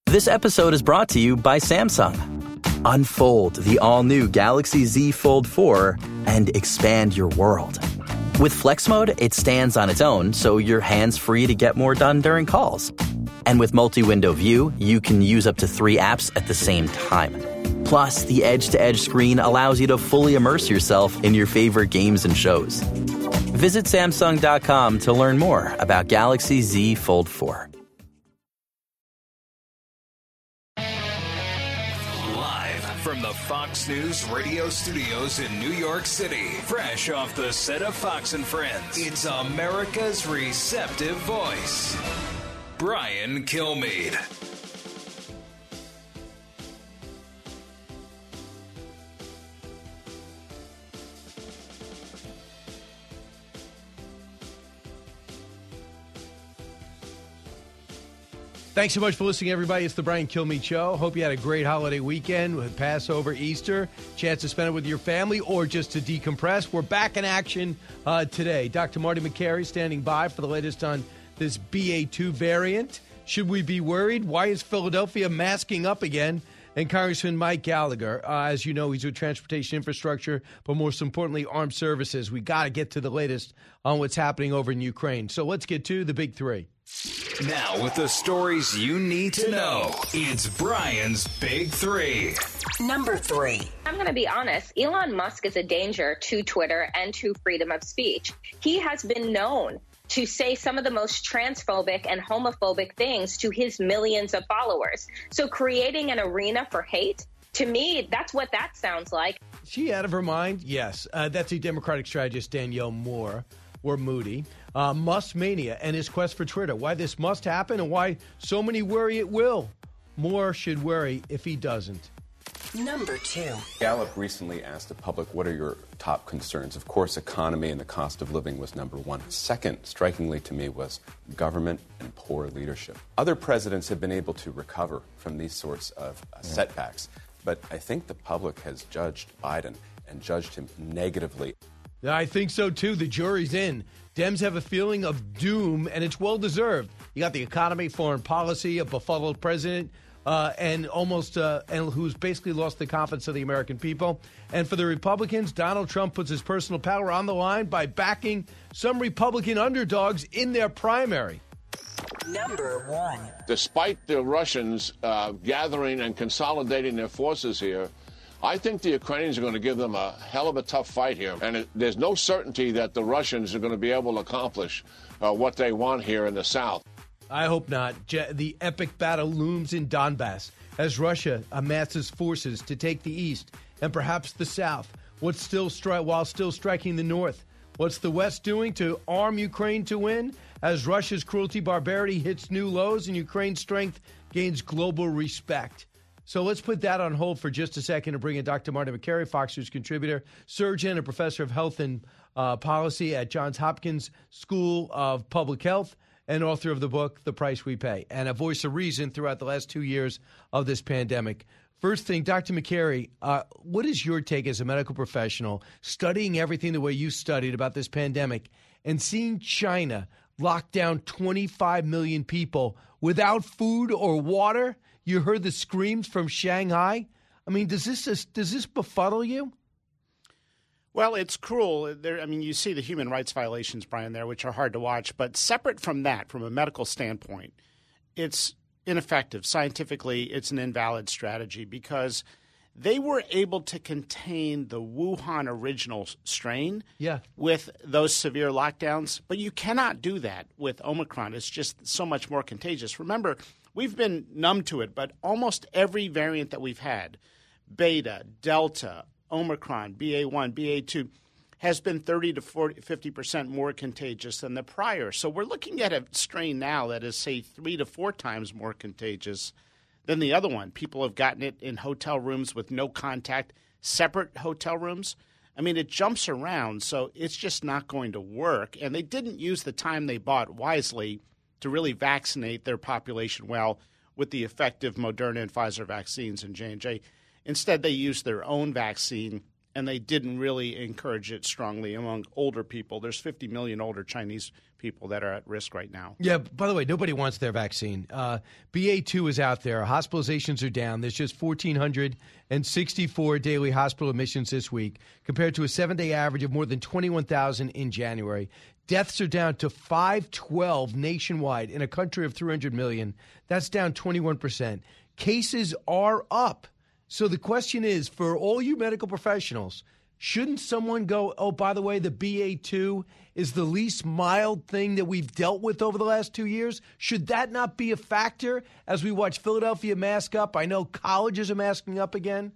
This episode is brought to you by Samsung. Unfold the all-new Galaxy Z Fold 4 and expand your world. With Flex Mode, it stands on its own, so you're hands-free to get more done during calls. And with multi-window view, you can use up to 3 apps at the same time. Plus, the edge-to-edge screen allows you to fully immerse yourself in your favorite games and shows. Visit Samsung.com to learn more about Galaxy Z Fold 4. From the Fox News radio studios in New York City, fresh off the set of Fox and Friends, it's America's receptive voice, Brian Kilmeade. Thanks so much for listening, everybody. It's the Brian Kilmeade Show. Hope you had a great holiday weekend with Passover, Easter, chance to spend it with your family or just to decompress. We're back in action today. Dr. Marty Makary standing by for the latest on this BA2 variant. Should we be worried? Why is Philadelphia masking up again? And Congressman Mike Gallagher, as you know, he's with transportation infrastructure, but most importantly, armed services. We got to get to the latest on what's happening over in Ukraine. So let's get to the big three. Now, with the stories you need to know, it's Brian's Big Three. Number 3. I'm going to be honest. Elon Musk is a danger to Twitter and to freedom of speech. He has been known to say some of the most transphobic and homophobic things to his millions of followers. So creating an arena for hate, to me, that's what that sounds like. Is she out of her mind? Yes. That's a Democratic strategist, Danielle Moore, or Moody. Musk mania and his quest for Twitter. Why this must happen and why so many worry it will. Moore should worry if he doesn't. Number 2. Gallup recently asked the public, what are your top concerns? Of course, economy and the cost of living was number 1. Second, strikingly to me, was government and poor leadership. Other presidents have been able to recover from these sorts of setbacks, but I think the public has judged Biden and judged him negatively. I think so, too. The jury's in. Dems have a feeling of doom, and it's well-deserved. You got the economy, foreign policy, a befuddled president, and who's basically lost the confidence of the American people. And for the Republicans, Donald Trump puts his personal power on the line by backing some Republican underdogs in their primary. Number 1. Despite the Russians gathering and consolidating their forces here, I think the Ukrainians are going to give them a hell of a tough fight here. And there's no certainty that the Russians are going to be able to accomplish what they want here in the south. I hope not. The epic battle looms in Donbass as Russia amasses forces to take the east and perhaps the south, while still striking the north. What's the West doing to arm Ukraine to win as Russia's cruelty, barbarity hits new lows and Ukraine's strength gains global respect? So let's put that on hold for just a second and bring in Dr. Marty Makary, Fox News contributor, surgeon, and professor of health and policy at Johns Hopkins School of Public Health, and author of the book, The Price We Pay, and a voice of reason throughout the last 2 years of this pandemic. First thing, Dr. Makary, what is your take as a medical professional, studying everything the way you studied about this pandemic, and seeing China lock down 25 million people without food or water? You heard the screams from Shanghai. I mean, does this befuddle you? Well, it's cruel. You see the human rights violations, Brian, there, which are hard to watch. But separate from that, from a medical standpoint, it's ineffective. Scientifically, it's an invalid strategy because they were able to contain the Wuhan original strain with those severe lockdowns. But you cannot do that with Omicron. It's just so much more contagious. Remember, we've been numb to it, but almost every variant that we've had, Beta, Delta, Omicron, BA1, BA2, has been 30 to 50% more contagious than the prior. So we're looking at a strain now that is, say, 3 to 4 times more contagious than the other one. People have gotten it in hotel rooms with no contact, separate hotel rooms. I mean, it jumps around, so it's just not going to work. And they didn't use the time they bought wisely to really vaccinate their population well with the effective Moderna and Pfizer vaccines and J&J. Instead, they used their own vaccine, and they didn't really encourage it strongly among older people. There's 50 million older Chinese people that are at risk right now. Yeah, by the way, nobody wants their vaccine. BA2 is out there. Hospitalizations are down. There's just 1,464 daily hospital admissions this week compared to a 7-day average of more than 21,000 in January. Deaths are down to 512 nationwide in a country of 300 million. That's down 21%. Cases are up. So the question is, for all you medical professionals, shouldn't someone go, oh, by the way, the BA2 is the least mild thing that we've dealt with over the last 2 years? Should that not be a factor as we watch Philadelphia mask up? I know colleges are masking up again.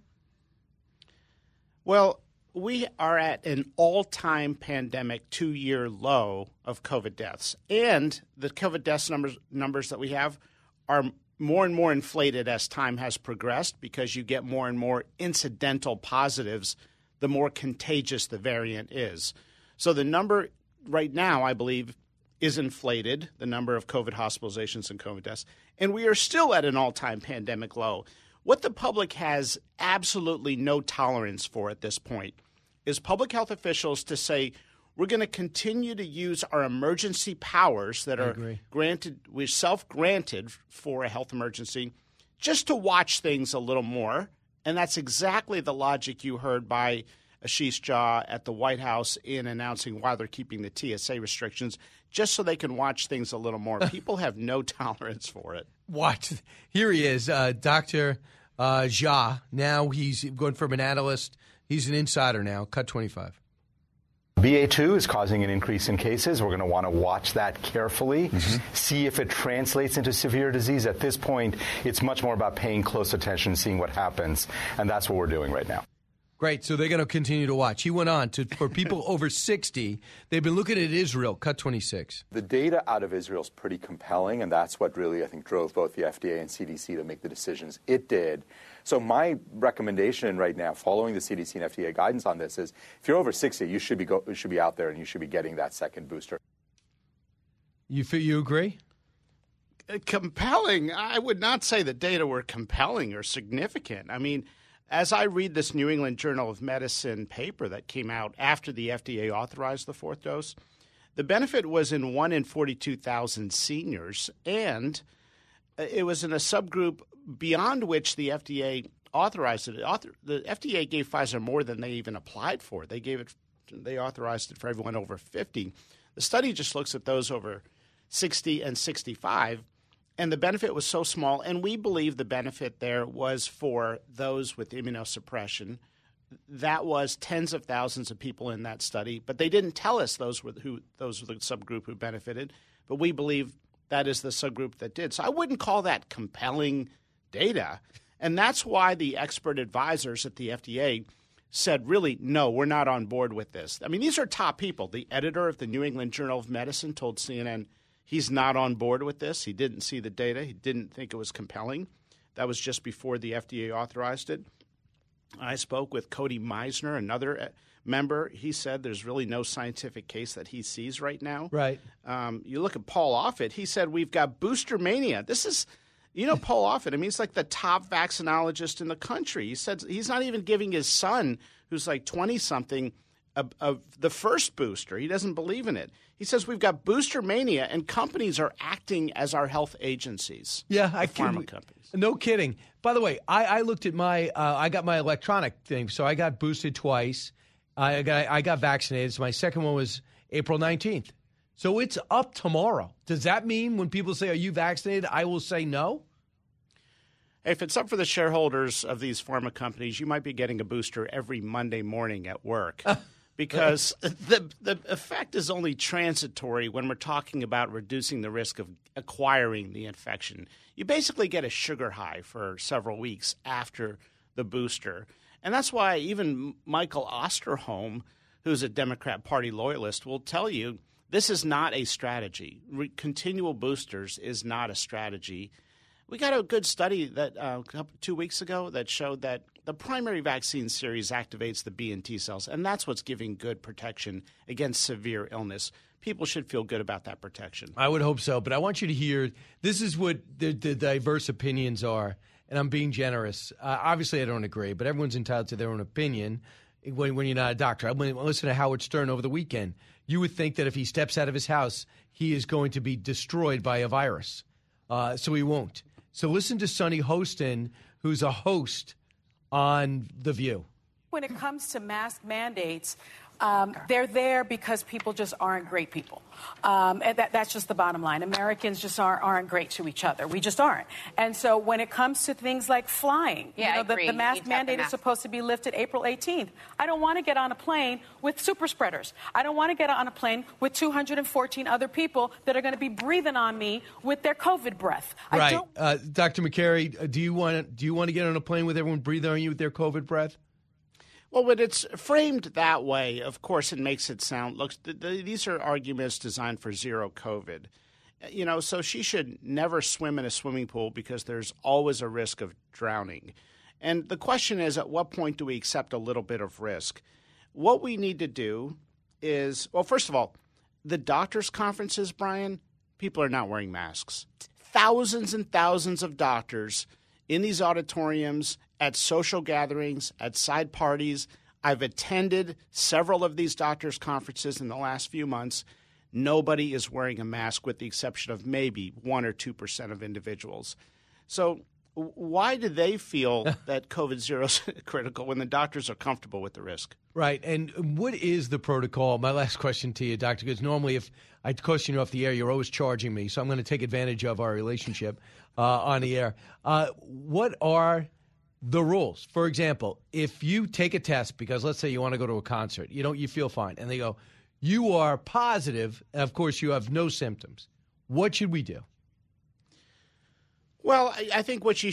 Well, we are at an all-time pandemic 2-year low of COVID deaths. And the COVID deaths numbers that we have are more and more inflated as time has progressed because you get more and more incidental positives the more contagious the variant is. So the number right now, I believe, is inflated, the number of COVID hospitalizations and COVID deaths, and we are still at an all-time pandemic low. What the public has absolutely no tolerance for at this point is public health officials to say, we're going to continue to use our emergency powers that are granted, we're self-granted for a health emergency, just to watch things a little more. And that's exactly the logic you heard by Ashish Jha at the White House in announcing why they're keeping the TSA restrictions, just so they can watch things a little more. People have no tolerance for it. Watch. Here he is, Dr. Jha. Now he's going from an analyst. He's an insider now. Cut 25. BA2 is causing an increase in cases. We're going to want to watch that carefully, see if it translates into severe disease. At this point, it's much more about paying close attention, seeing what happens, and that's what we're doing right now. Great. So they're going to continue to watch. He went on to, for people over 60, they've been looking at Israel. Cut 26. The data out of Israel is pretty compelling, and that's what really, I think, drove both the FDA and CDC to make the decisions it did. So my recommendation right now, following the CDC and FDA guidance on this, is if you're over 60, you should be out there and you should be getting that second booster. You agree? Compelling. I would not say the data were compelling or significant. I mean, as I read this New England Journal of Medicine paper that came out after the FDA authorized the fourth dose, the benefit was in 1 in 42,000 seniors, and it was in a subgroup beyond which the FDA authorized it. The FDA gave Pfizer more than they even applied for. They authorized it for everyone over 50. The study just looks at those over 60 and 65, and the benefit was so small. And we believe the benefit there was for those with immunosuppression. That was tens of thousands of people in that study, but they didn't tell us those were the subgroup who benefited. But we believe that is the subgroup that did. So I wouldn't call that compelling data. And that's why the expert advisors at the FDA said, really, no, we're not on board with this. I mean, these are top people. The editor of the New England Journal of Medicine told CNN he's not on board with this. He didn't see the data. He didn't think it was compelling. That was just before the FDA authorized it. I spoke with Cody Meisner, another member. He said there's really no scientific case that he sees right now. Right. You look at Paul Offit. He said we've got booster mania. This is, Paul Offit. I mean, he's like the top vaccinologist in the country. He said he's not even giving his son, who's like 20-something, of the first booster. He doesn't believe in it. He says we've got booster mania, and companies are acting as our health agencies. Yeah, pharma companies. No kidding. By the way, I looked at I got my electronic thing, so I got boosted twice. I got vaccinated. So my second one was April 19th. So it's up tomorrow. Does that mean when people say, are you vaccinated, I will say no? If it's up for the shareholders of these pharma companies, you might be getting a booster every Monday morning at work. Because the effect is only transitory when we're talking about reducing the risk of acquiring the infection. You basically get a sugar high for several weeks after the booster. And that's why even Michael Osterholm, who's a Democrat Party loyalist, will tell you this is not a strategy. Continual boosters is not a strategy. We got a good study that 2 weeks ago that showed that the primary vaccine series activates the B and T cells, and that's what's giving good protection against severe illness. People should feel good about that protection. I would hope so, but I want you to hear this is what the diverse opinions are, and I'm being generous. Obviously, I don't agree, but everyone's entitled to their own opinion. when you're not a doctor. I mean, listen to Howard Stern over the weekend. You would think that if he steps out of his house, he is going to be destroyed by a virus. So he won't. So listen to Sonny Hostin, who's a host on The View. When it comes to mask mandates, they're there because people just aren't great people. And that's just the bottom line. Americans just aren't great to each other. We just aren't. And so when it comes to things like flying, the mask mandate is supposed to be lifted April 18th. I don't want to get on a plane with super spreaders. I don't want to get on a plane with 214 other people that are going to be breathing on me with their COVID breath. Right. Dr. McCary, do you want to get on a plane with everyone breathing on you with their COVID breath? Well, when it's framed that way, of course, it makes it sound, look, these are arguments designed for zero COVID. So she should never swim in a swimming pool because there's always a risk of drowning. And the question is, at what point do we accept a little bit of risk? What we need to do is, well, first of all, the doctors' conferences, Brian, people are not wearing masks. Thousands and thousands of doctors in these auditoriums, at social gatherings, at side parties. I've attended several of these doctors' conferences in the last few months. Nobody is wearing a mask with the exception of maybe 1 or 2% of individuals. So why do they feel that COVID zero is critical when the doctors are comfortable with the risk? Right. And what is the protocol? My last question to you, Doctor, because normally if I question you off the air, you're always charging me. So I'm going to take advantage of our relationship on the air. What are the rules? For example, if you take a test, because let's say you want to go to a concert, you feel fine, and they go, you are positive, and of course you have no symptoms. What should we do? Well, I think what the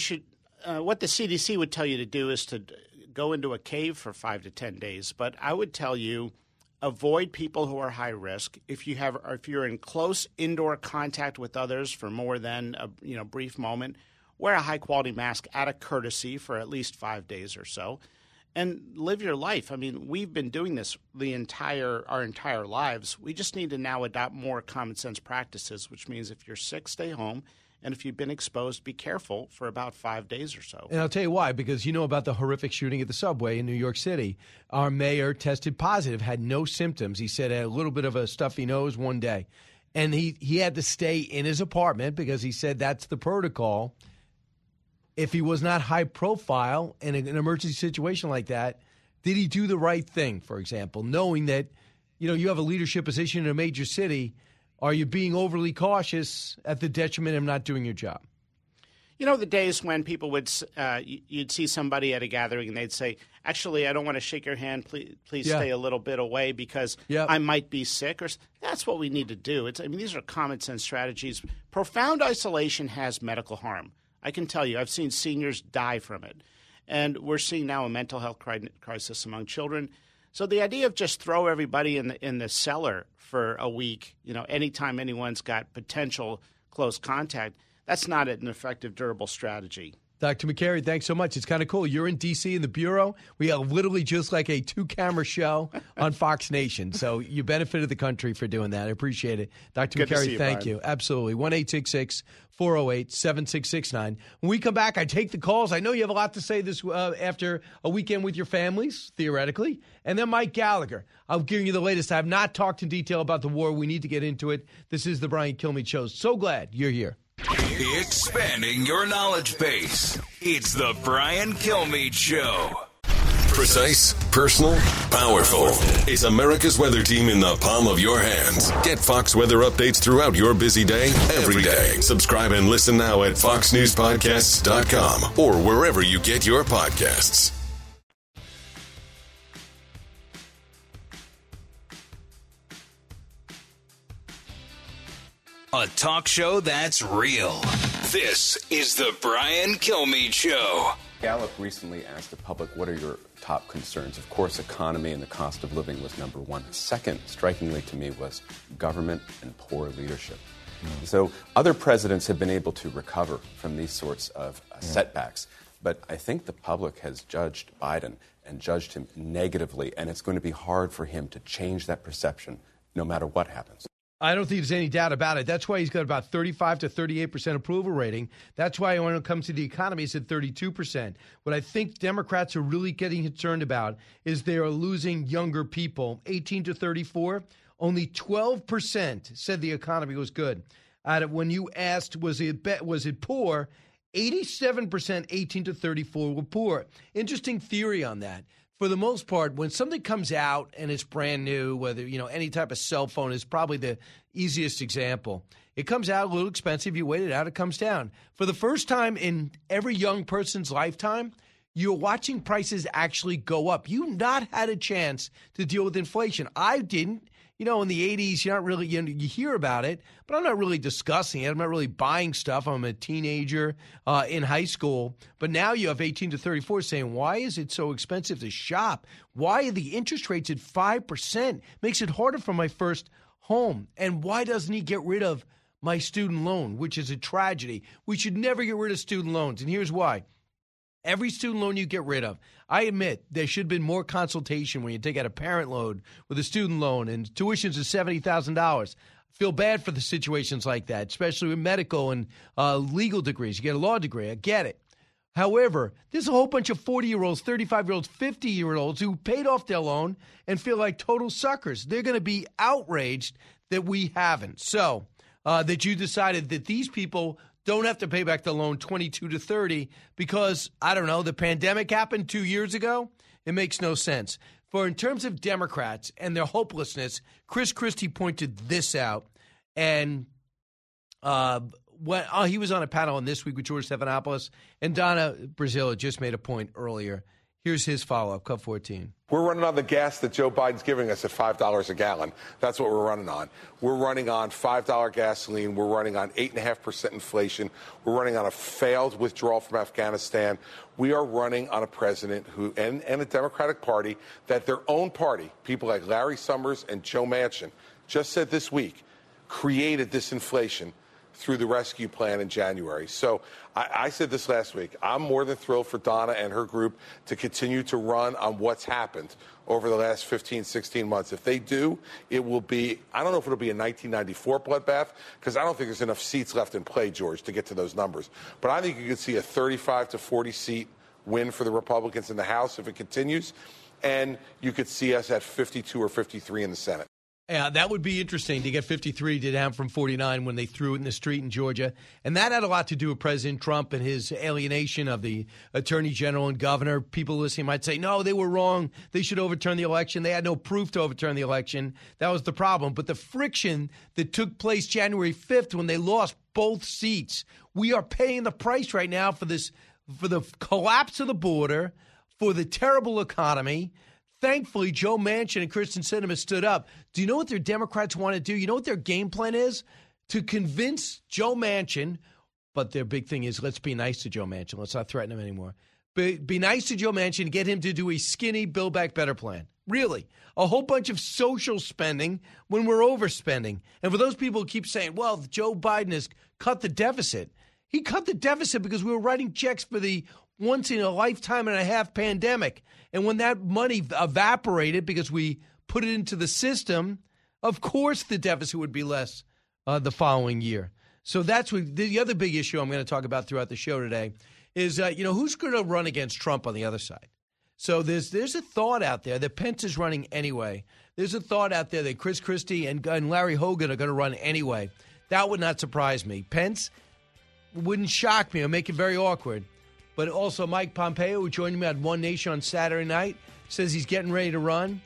CDC would tell you to do is to go into a cave for 5 to 10 days. But I would tell you, avoid people who are high risk. If you're in close indoor contact with others for more than a brief moment, wear a high-quality mask out of courtesy for at least 5 days or so, and live your life. I mean, we've been doing this our entire lives. We just need to now adopt more common-sense practices, which means if you're sick, stay home, and if you've been exposed, be careful for about 5 days or so. And I'll tell you why, because you know about the horrific shooting at the subway in New York City. Our mayor tested positive, had no symptoms. He said a little bit of a stuffy nose one day. And he had to stay in his apartment because he said that's the protocol. If he was not high profile in an emergency situation like that, did he do the right thing, for example, knowing that, you have a leadership position in a major city? Are you being overly cautious at the detriment of not doing your job? The days when people would, you'd see somebody at a gathering and they'd say, actually, I don't want to shake your hand. Please stay a little bit away because I might be sick. That's what we need to do. These are common sense strategies. Profound isolation has medical harm. I can tell you, I've seen seniors die from it. And we're seeing now a mental health crisis among children. So the idea of just throw everybody in the cellar for a week, anytime anyone's got potential close contact, that's not an effective, durable strategy. Dr. McCary, thanks so much. It's kind of cool. You're in D.C. in the Bureau. We have literally just like a 2-camera show on Fox Nation. So you benefited the country for doing that. I appreciate it. Dr. McCary, thank you. Absolutely. 1-866-408-7669. When we come back, I take the calls. I know you have a lot to say this after a weekend with your families, theoretically. And then Mike Gallagher. I'll give you the latest. I have not talked in detail about the war. We need to get into it. This is the Brian Kilmeade Show. So glad you're here. Expanding your knowledge base. It's the Brian Kilmeade Show. Precise, personal, powerful. It's America's weather team in the palm of your hands. Get Fox weather updates throughout your busy day, every day. Subscribe and listen now at foxnewspodcasts.com or wherever you get your podcasts. A talk show that's real. This is the Brian Kilmeade Show. Gallup recently asked the public, what are your top concerns? Of course, economy and the cost of living was number one. Second, strikingly to me, was government and poor leadership. So other presidents have been able to recover from these sorts of setbacks. But I think the public has judged Biden and judged him negatively, and it's going to be hard for him to change that perception no matter what happens. I don't think there's any doubt about it. That's why he's got about 35 to 38% approval rating. That's why when it comes to the economy, he's at 32%. What I think Democrats are really getting concerned about is they are losing younger people. 18 to 34, only 12% said the economy was good. When you asked, was it poor, 87% 18 to 34 were poor. Interesting theory on that. For the most part, when something comes out and it's brand new, whether, any type of cell phone is probably the easiest example. It comes out a little expensive. You wait it out, it comes down. For the first time in every young person's lifetime, you're watching prices actually go up. You've not had a chance to deal with inflation. I didn't. In the 80s, you're not really, you hear about it, but I'm not really discussing it. I'm not really buying stuff. I'm a teenager in high school. But now you have 18 to 34 saying, why is it so expensive to shop? Why are the interest rates at 5%? Makes it harder for my first home. And why doesn't he get rid of my student loan, which is a tragedy? We should never get rid of student loans. And here's why. Every student loan you get rid of, I admit there should have been more consultation when you take out a parent loan with a student loan and tuitions of $70,000. I feel bad for the situations like that, especially with medical and legal degrees. You get a law degree. I get it. However, there's a whole bunch of 40-year-olds, 35-year-olds, 50-year-olds who paid off their loan and feel like total suckers. They're going to be outraged that we haven't. So that you decided that these people don't have to pay back the loan 22 to 30 because, I don't know, the pandemic happened 2 years ago? It makes no sense. For in terms of Democrats and their hopelessness, Chris Christie pointed this out. And he was on a panel on This Week with George Stephanopoulos, and Donna Brazile just made a point earlier. Here's his follow-up, Cut 14. We're running on the gas that Joe Biden's giving us at $5 a gallon. That's what we're running on. We're running on $5 gasoline. We're running on 8.5% inflation. We're running on a failed withdrawal from Afghanistan. We are running on a president who, and a Democratic Party, that their own party, people like Larry Summers and Joe Manchin, just said this week, created this inflation through the rescue plan in January. So I said this last week. I'm more than thrilled for Donna and her group to continue to run on what's happened over the last 15, 16 months. If they do, it will be, I don't know if it'll be a 1994 bloodbath, because I don't think there's enough seats left in play, George, to get to those numbers. But I think you could see a 35 to 40 seat win for the Republicans in the House if it continues, and you could see us at 52 or 53 in the Senate. Yeah, that would be interesting to get 53 down from 49 when they threw it in the street in Georgia. And that had a lot to do with President Trump and his alienation of the attorney general and governor. People listening might say, no, they were wrong. They should overturn the election. They had no proof to overturn the election. That was the problem. But the friction that took place January 5th when they lost both seats, we are paying the price right now for this, for the collapse of the border, for the terrible economy. Thankfully, Joe Manchin and Kyrsten Sinema stood up. Do you know what their Democrats want to do? You know what their game plan is? To convince Joe Manchin, but their big thing is let's be nice to Joe Manchin. Let's not threaten him anymore. Be nice to Joe Manchin and get him to do a skinny Build Back Better plan. Really. A whole bunch of social spending when we're overspending. And for those people who keep saying, well, Joe Biden has cut the deficit. He cut the deficit because we were writing checks for the once-in-a-lifetime-and-a-half pandemic. And when that money evaporated because we put it into the system, of course the deficit would be less the following year. So that's what the other big issue I'm going to talk about throughout the show today is, who's going to run against Trump on the other side? So there's a thought out there that Pence is running anyway. There's a thought out there that Chris Christie and Larry Hogan are going to run anyway. That would not surprise me. Pence wouldn't shock me or make it very awkward. But also Mike Pompeo, who joined me on One Nation on Saturday night, says he's getting ready to run.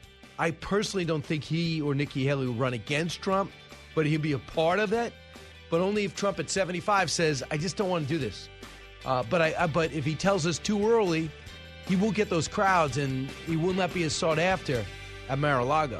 I personally don't think he or Nikki Haley will run against Trump, but he'll be a part of it. But only if Trump at 75 says, I just don't want to do this. But if he tells us too early, he will get those crowds and he will not be as sought after at Mar-a-Lago.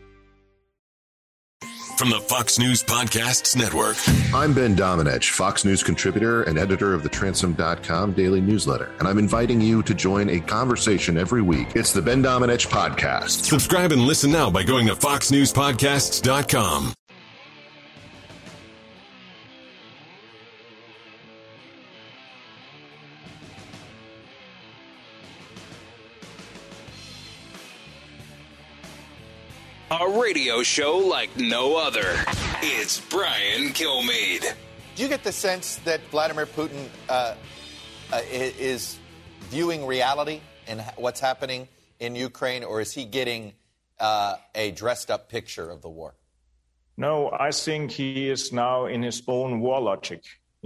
From the Fox News Podcasts Network. I'm Ben Domenech, Fox News contributor and editor of the Transom.com daily newsletter, and I'm inviting you to join a conversation every week. It's the Ben Domenech Podcast. Subscribe and listen now by going to foxnewspodcasts.com. A radio show like no other. It's Brian Kilmeade. Do you get the sense that Vladimir Putin is viewing reality in what's happening in Ukraine, or is he getting a dressed-up picture of the war? No, I think he is now in his own war logic.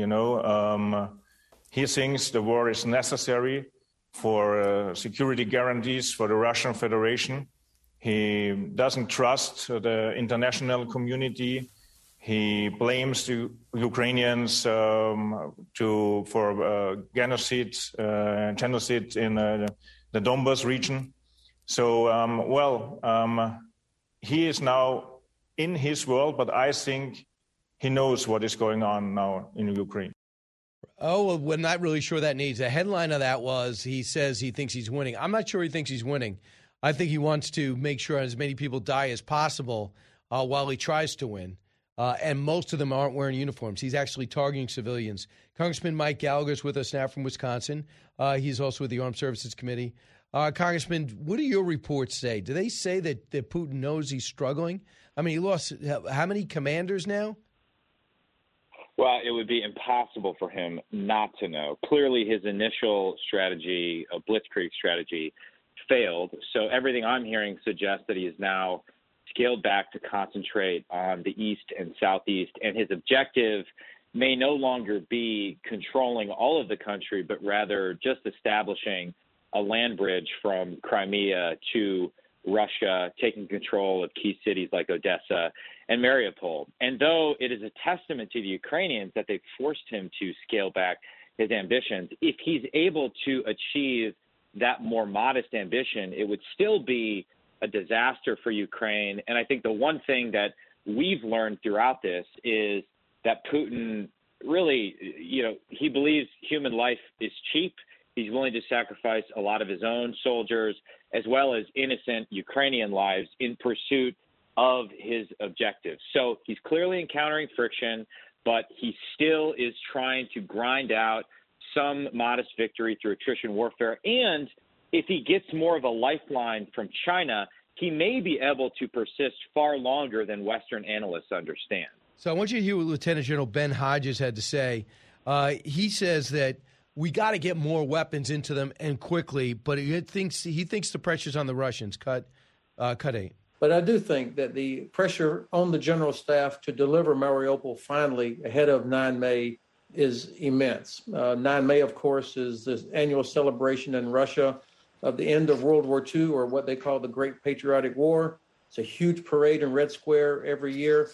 He thinks the war is necessary for security guarantees for the Russian Federation. He doesn't trust the international community. He blames the Ukrainians for genocide in the Donbas region. So, he is now in his world, but I think he knows what is going on now in Ukraine. Oh, well, we're not really sure that needs. The headline of that was he says he thinks he's winning. I'm not sure he thinks he's winning. I think he wants to make sure as many people die as possible while he tries to win. And most of them aren't wearing uniforms. He's actually targeting civilians. Congressman Mike Gallagher is with us now from Wisconsin. He's also with the Armed Services Committee. Congressman, what do your reports say? Do they say that Putin knows he's struggling? I mean, he lost how many commanders now? Well, it would be impossible for him not to know. Clearly, his initial strategy, a blitzkrieg strategy, failed. So everything I'm hearing suggests that he is now scaled back to concentrate on the east and southeast, and his objective may no longer be controlling all of the country, but rather just establishing a land bridge from Crimea to Russia, taking control of key cities like Odessa and Mariupol. And though it is a testament to the Ukrainians that they've forced him to scale back his ambitions, if he's able to achieve that more modest ambition, it would still be a disaster for Ukraine. And I think the one thing that we've learned throughout this is that Putin really, he believes human life is cheap. He's willing to sacrifice a lot of his own soldiers as well as innocent Ukrainian lives in pursuit of his objectives. So he's clearly encountering friction, but he still is trying to grind out some modest victory through attrition warfare. And if he gets more of a lifeline from China, he may be able to persist far longer than Western analysts understand. So I want you to hear what Lieutenant General Ben Hodges had to say. He says that we got to get more weapons into them and quickly, but he thinks the pressure's on the Russians. Cut 8. But I do think that the pressure on the general staff to deliver Mariupol finally ahead of 9 May is immense. 9 May, of course, is this annual celebration in Russia of the end of World War II, or what they call the Great Patriotic War. It's a huge parade in Red Square every year.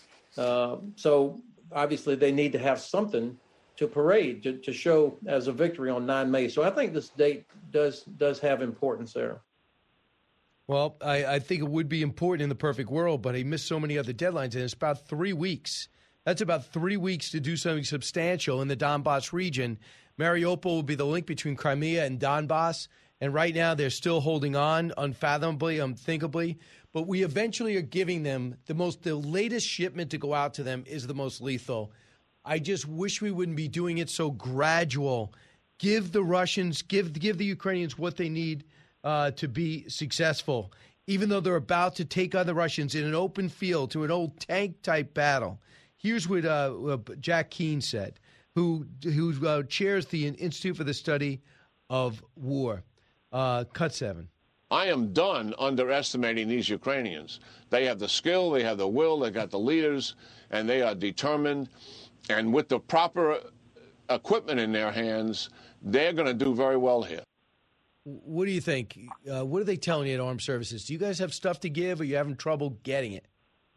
So obviously they need to have something to parade to show as a victory on 9 May. So I think this date does have importance there. Well, I think it would be important in the perfect world, but he missed so many other deadlines, and it's about 3 weeks. That's about 3 weeks to do something substantial in the Donbass region. Mariupol will be the link between Crimea and Donbass, and right now they're still holding on unfathomably, unthinkably. But we eventually are giving them the latest shipment to go out to them is the most lethal. I just wish we wouldn't be doing it so gradual. Give the Russians, give the Ukrainians what they need to be successful, even though they're about to take on the Russians in an open field to an old tank-type battle. Here's what Jack Keane said, who chairs the Institute for the Study of War. Cut 7. I am done underestimating these Ukrainians. They have the skill, they have the will, they got the leaders, and they are determined. And with the proper equipment in their hands, they're going to do very well here. What do you think? What are they telling you at Armed Services? Do you guys have stuff to give, or are you having trouble getting it?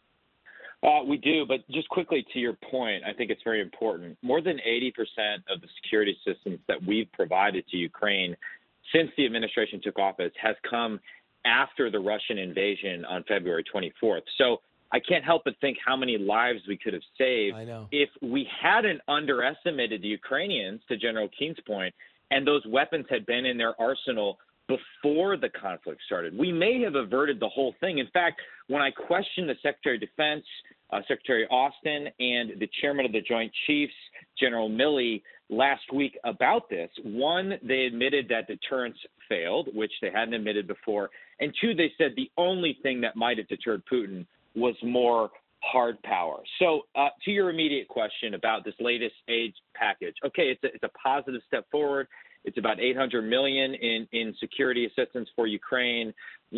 We do, but just quickly to your point, I think it's very important. More than 80% of the security systems that we've provided to Ukraine since the administration took office has come after the Russian invasion on February 24th. So I can't help but think how many lives we could have saved if we hadn't underestimated the Ukrainians, to General Keene's point, and those weapons had been in their arsenal before the conflict started. We may have averted the whole thing. In fact, when I questioned the Secretary of Defense, Secretary Austin, and the chairman of the Joint Chiefs, General Milley, last week about this. One, they admitted that deterrence failed, which they hadn't admitted before. And two, they said the only thing that might have deterred Putin was more hard power. So to your immediate question about this latest aid package, okay, it's a positive step forward. It's about $800 million in security assistance for Ukraine,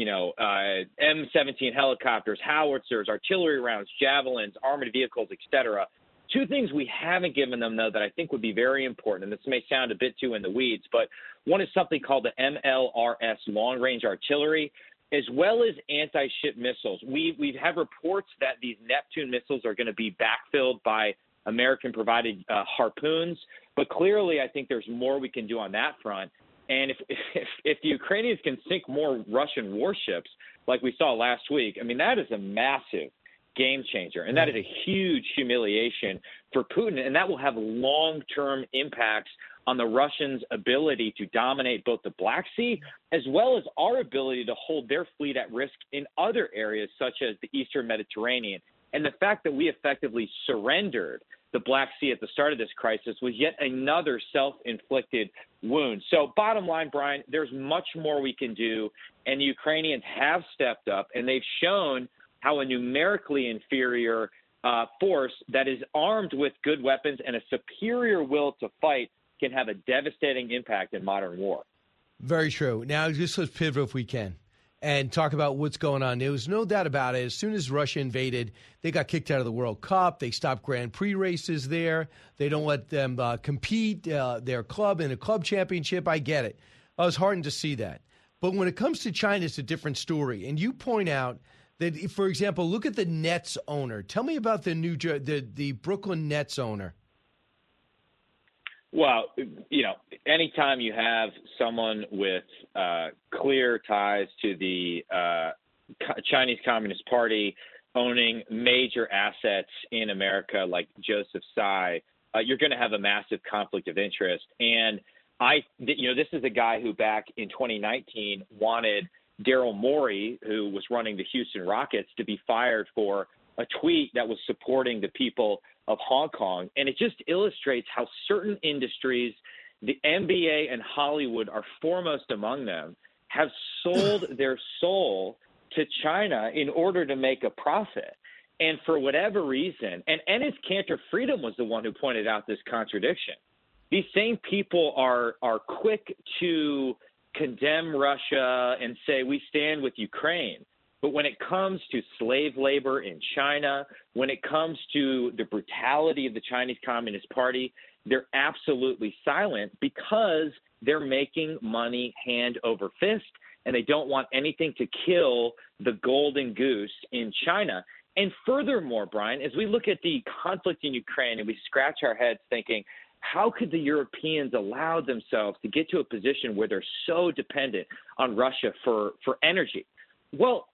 M-17 helicopters, howitzers, artillery rounds, javelins, armored vehicles, etc. Two things we haven't given them, though, that I think would be very important, and this may sound a bit too in the weeds, but one is something called the MLRS, long-range artillery, as well as anti-ship missiles. We've had reports that these Neptune missiles are going to be backfilled by American-provided harpoons, but clearly I think there's more we can do on that front. And if the Ukrainians can sink more Russian warships like we saw last week, I mean, that is a massive game changer, and that is a huge humiliation for Putin, and that will have long-term impacts on the Russians' ability to dominate both the Black Sea as well as our ability to hold their fleet at risk in other areas such as the Eastern Mediterranean. And the fact that we effectively surrendered the Black Sea at the start of this crisis was yet another self-inflicted wound. So bottom line, Brian, there's much more we can do, and the Ukrainians have stepped up, and they've shown how a numerically inferior force that is armed with good weapons and a superior will to fight can have a devastating impact in modern war. Very true. Now, just let's pivot if we can and talk about what's going on. There was no doubt about it. As soon as Russia invaded, they got kicked out of the World Cup. They stopped Grand Prix races there. They don't let them compete their club in a club championship. I get it. I was heartened to see that. But when it comes to China, it's a different story. And you point out that, for example, look at the Nets owner. Tell me about the Brooklyn Nets owner. Well, anytime you have someone with clear ties to the Chinese Communist Party owning major assets in America like Joseph Tsai, you're going to have a massive conflict of interest. And this is a guy who back in 2019 wanted Daryl Morey, who was running the Houston Rockets, to be fired for a tweet that was supporting the people of Hong Kong. And it just illustrates how certain industries, the NBA and Hollywood are foremost among them, have sold their soul to China in order to make a profit. And for whatever reason, and Enes Kanter Freedom was the one who pointed out this contradiction. These same people are quick to condemn Russia and say we stand with Ukraine. But when it comes to slave labor in China, when it comes to the brutality of the Chinese Communist Party, they're absolutely silent because they're making money hand over fist, and they don't want anything to kill the golden goose in China. And furthermore, Brian, as we look at the conflict in Ukraine and we scratch our heads thinking, how could the Europeans allow themselves to get to a position where they're so dependent on Russia for energy? Well,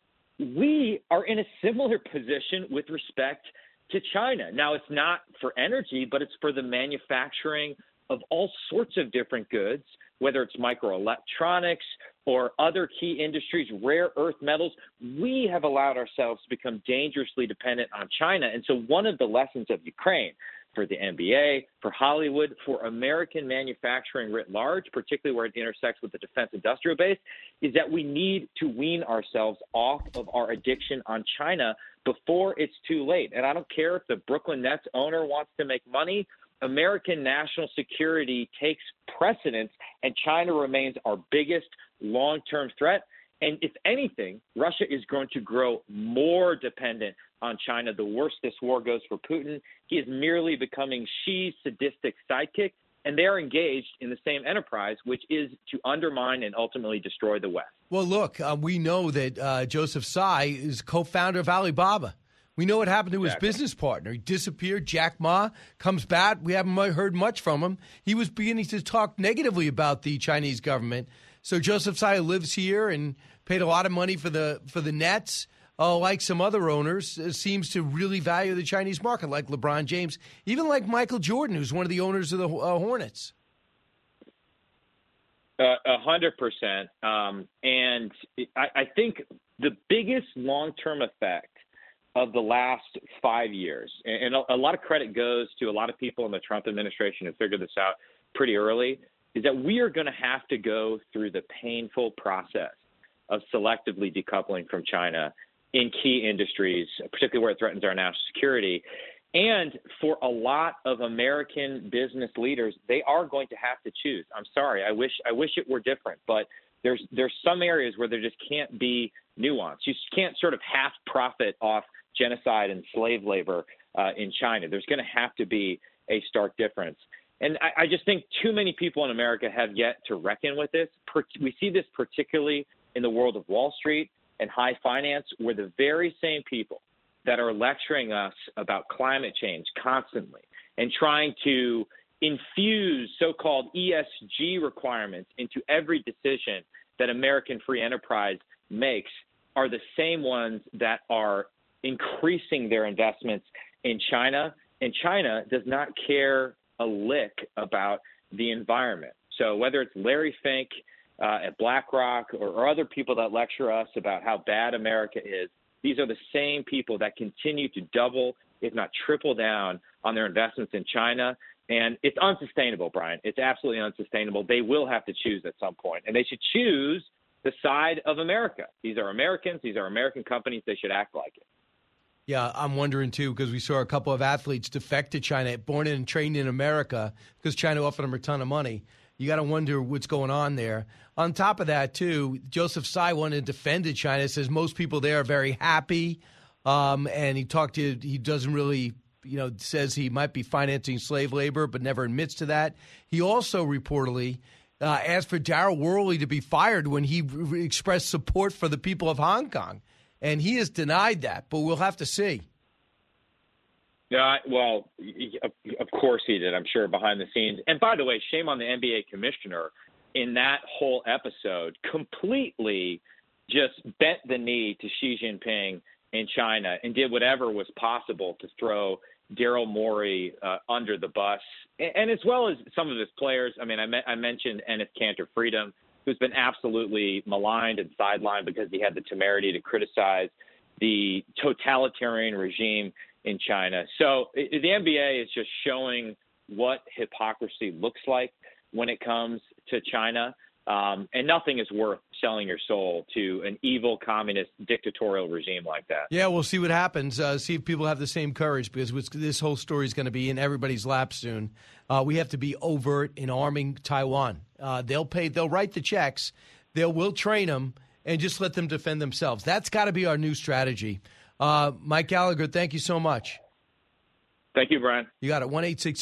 we are in a similar position with respect to China. Now, it's not for energy, but it's for the manufacturing of all sorts of different goods, whether it's microelectronics or other key industries, rare earth metals. We have allowed ourselves to become dangerously dependent on China. And so one of the lessons of Ukraine for the NBA, for Hollywood, for American manufacturing writ large, particularly where it intersects with the defense industrial base, is that we need to wean ourselves off of our addiction on China before it's too late. And I don't care if the Brooklyn Nets owner wants to make money. American national security takes precedence, and China remains our biggest long-term threat. And if anything, Russia is going to grow more dependent on China the worse this war goes for Putin. He is merely becoming Xi's sadistic sidekick, and they're engaged in the same enterprise, which is to undermine and ultimately destroy the West. Well, look, we know that Joseph Tsai is co-founder of Alibaba. We know what happened to his business partner. He disappeared. Jack Ma comes back. We haven't heard much from him. He was beginning to talk negatively about the Chinese government. So Joseph Tsai lives here and paid a lot of money for the Nets. Like some other owners, seems to really value the Chinese market, like LeBron James, even like Michael Jordan, who's one of the owners of the Hornets. 100%. And I think the biggest long-term effect of the last 5 years, and a lot of credit goes to a lot of people in the Trump administration who figured this out pretty early, is that we are going to have to go through the painful process of selectively decoupling from China in key industries, particularly where it threatens our national security. And for a lot of American business leaders, they are going to have to choose. I'm sorry, I wish it were different, but there's some areas where there just can't be nuance. You can't sort of half profit off genocide and slave labor in China. There's going to have to be a stark difference. And I just think too many people in America have yet to reckon with this. We see this particularly in the world of Wall Street and high finance, where the very same people that are lecturing us about climate change constantly and trying to infuse so-called ESG requirements into every decision that American free enterprise makes are the same ones that are increasing their investments in China. And China does not care a lick about the environment. So whether it's Larry Fink at BlackRock or other people that lecture us about how bad America is, these are the same people that continue to double, if not triple down on their investments in China. And it's unsustainable, Brian. It's absolutely unsustainable. They will have to choose at some point, and they should choose the side of America. These are Americans. These are American companies. They should act like it. Yeah, I'm wondering, too, because we saw a couple of athletes defect to China, born and trained in America, because China offered them a ton of money. You got to wonder what's going on there. On top of that, too, Joseph Tsai wanted to defend China, says most people there are very happy. And he doesn't really, says he might be financing slave labor, but never admits to that. He also reportedly asked for Darryl Worley to be fired when he expressed support for the people of Hong Kong. And he has denied that, but we'll have to see. Yeah, well, of course he did, I'm sure, behind the scenes. And by the way, shame on the NBA commissioner in that whole episode, completely just bent the knee to Xi Jinping in China and did whatever was possible to throw Daryl Morey under the bus, and as well as some of his players. I mean, I mentioned Enes Kanter Freedom, who's been absolutely maligned and sidelined because he had the temerity to criticize the totalitarian regime in China. So the NBA is just showing what hypocrisy looks like when it comes to China. And nothing is worth selling your soul to an evil communist dictatorial regime like that. Yeah, we'll see what happens. See if people have the same courage, because this whole story is going to be in everybody's lap soon. We have to be overt in arming Taiwan. They'll write the checks. We'll train them and just let them defend themselves. That's got to be our new strategy. Mike Gallagher, thank you so much. Thank you, Brian. You got it.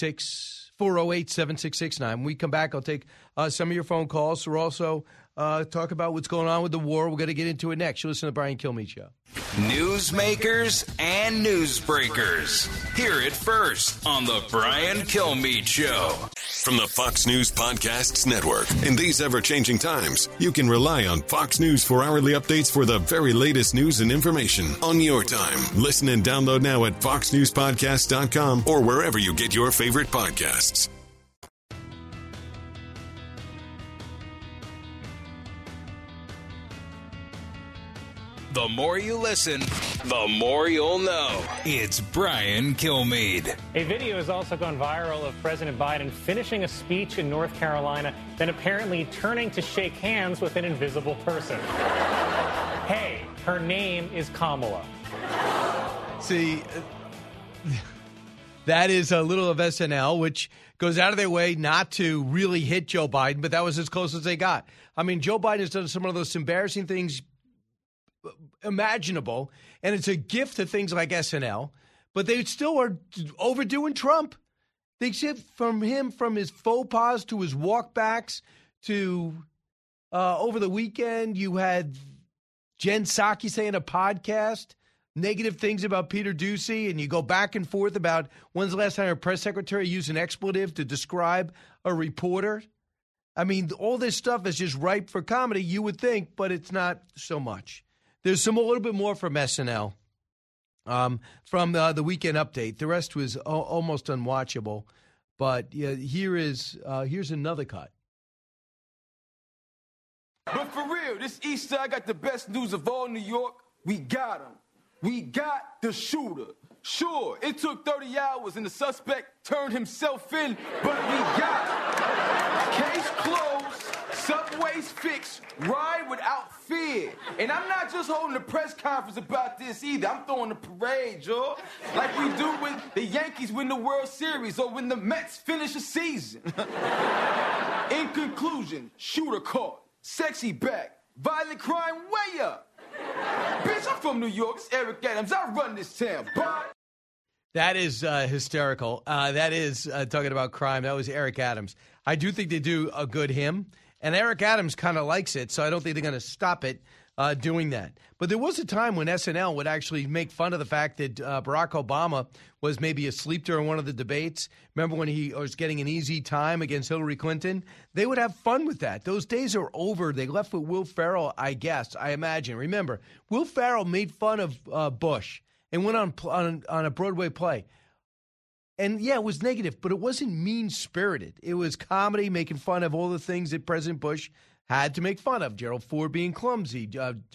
1-866-408-7669. When we come back, I'll take some of your phone calls. We'll also talk about what's going on with the war. We're going to get into it next. You listen to the Brian Kilmeade Show. Newsmakers and newsbreakers. Hear it first on the Brian Kilmeade Show. From the Fox News Podcasts Network. In these ever-changing times, you can rely on Fox News for hourly updates for the very latest news and information on your time. Listen and download now at foxnewspodcast.com or wherever you get your favorite podcasts. The more you listen, the more you'll know. It's Brian Kilmeade. A video has also gone viral of President Biden finishing a speech in North Carolina, then apparently turning to shake hands with an invisible person. Hey, her name is Kamala. See, that is a little of SNL, which goes out of their way not to really hit Joe Biden, but that was as close as they got. I mean, Joe Biden has done some of those embarrassing things imaginable, and it's a gift to things like SNL, but they still are overdoing Trump. They shift from his faux pas to his walkbacks to over the weekend you had Jen Psaki saying a podcast negative things about Peter Doocy, and you go back and forth about when's the last time a press secretary used an expletive to describe a reporter. I mean, all this stuff is just ripe for comedy, you would think, but it's not so much. There's a little bit more from SNL, from the Weekend Update. The rest was almost unwatchable. But yeah, here's another cut. But for real, this East Side got the best news of all New York. We got them. We got the shooter. Sure, it took 30 hours and the suspect turned himself in, but we got it. Case closed, subways fixed, ride without fear. And I'm not just holding a press conference about this either. I'm throwing a parade, Joe. Like we do when the Yankees win the World Series or when the Mets finish a season. In conclusion, shooter caught, sexy back, violent crime way up. Bitch, I'm from New York. It's Eric Adams. I run this town. Bye. That is hysterical. That is talking about crime. That was Eric Adams. I do think they do a good hymn, and Eric Adams kind of likes it, so I don't think they're going to stop it doing that. But there was a time when SNL would actually make fun of the fact that Barack Obama was maybe asleep during one of the debates. Remember when he was getting an easy time against Hillary Clinton? They would have fun with that. Those days are over. They left with Will Ferrell, I guess, I imagine. Remember, Will Ferrell made fun of Bush and went on a Broadway play. And, yeah, it was negative, but it wasn't mean-spirited. It was comedy, making fun of all the things that President Bush had to make fun of. Gerald Ford being clumsy,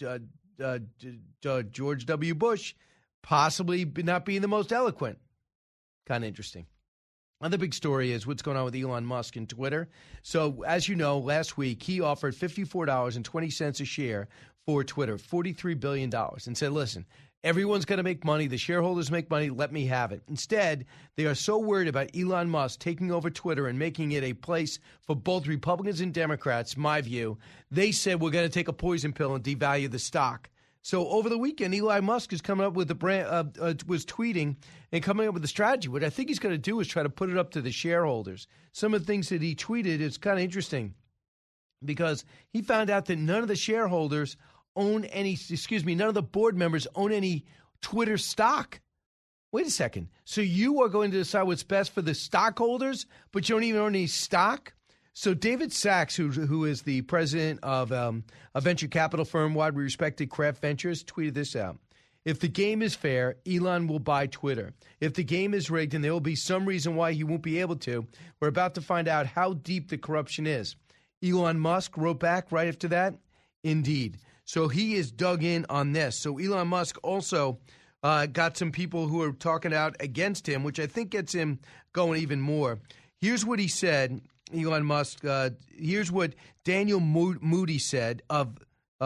George W. Bush possibly not being the most eloquent. Kind of interesting. Another big story is what's going on with Elon Musk and Twitter. So, as you know, last week he offered $54.20 a share for Twitter, $43 billion, and said, listen, everyone's going to make money. The shareholders make money. Let me have it. Instead, they are so worried about Elon Musk taking over Twitter and making it a place for both Republicans and Democrats, my view, they said we're going to take a poison pill and devalue the stock. So over the weekend, Elon Musk is coming up with was tweeting and coming up with a strategy. What I think he's going to do is try to put it up to the shareholders. Some of the things that he tweeted is kind of interesting because he found out that none of the shareholders none of the board members own any Twitter stock. Wait a second. So you are going to decide what's best for the stockholders, but you don't even own any stock? So David Sachs, who is the president of a venture capital firm, widely respected, Craft Ventures, tweeted this out. If the game is fair, Elon will buy Twitter. If the game is rigged and there will be some reason why he won't be able to, we're about to find out how deep the corruption is. Elon Musk wrote back right after that, indeed. So he is dug in on this. So Elon Musk also got some people who are talking out against him, which I think gets him going even more. Here's what he said, Elon Musk. Here's what Daniel Moody said on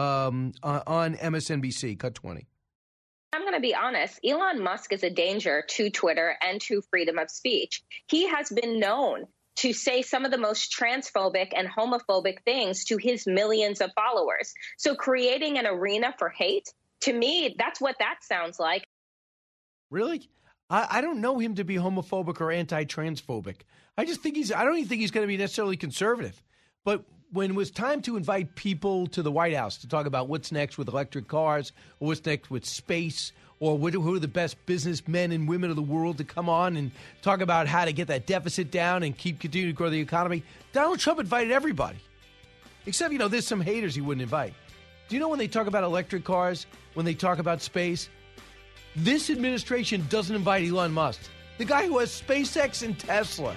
MSNBC. Cut 20. I'm going to be honest. Elon Musk is a danger to Twitter and to freedom of speech. He has been known to say some of the most transphobic and homophobic things to his millions of followers. So creating an arena for hate, to me, that's what that sounds like. Really? I don't know him to be homophobic or anti-transphobic. I don't even think he's going to be necessarily conservative. But when it was time to invite people to the White House to talk about what's next with electric cars or what's next with space, or who are the best businessmen and women of the world to come on and talk about how to get that deficit down and continue to grow the economy, Donald Trump invited everybody. Except, there's some haters he wouldn't invite. Do you know when they talk about electric cars, when they talk about space, this administration doesn't invite Elon Musk, the guy who has SpaceX and Tesla.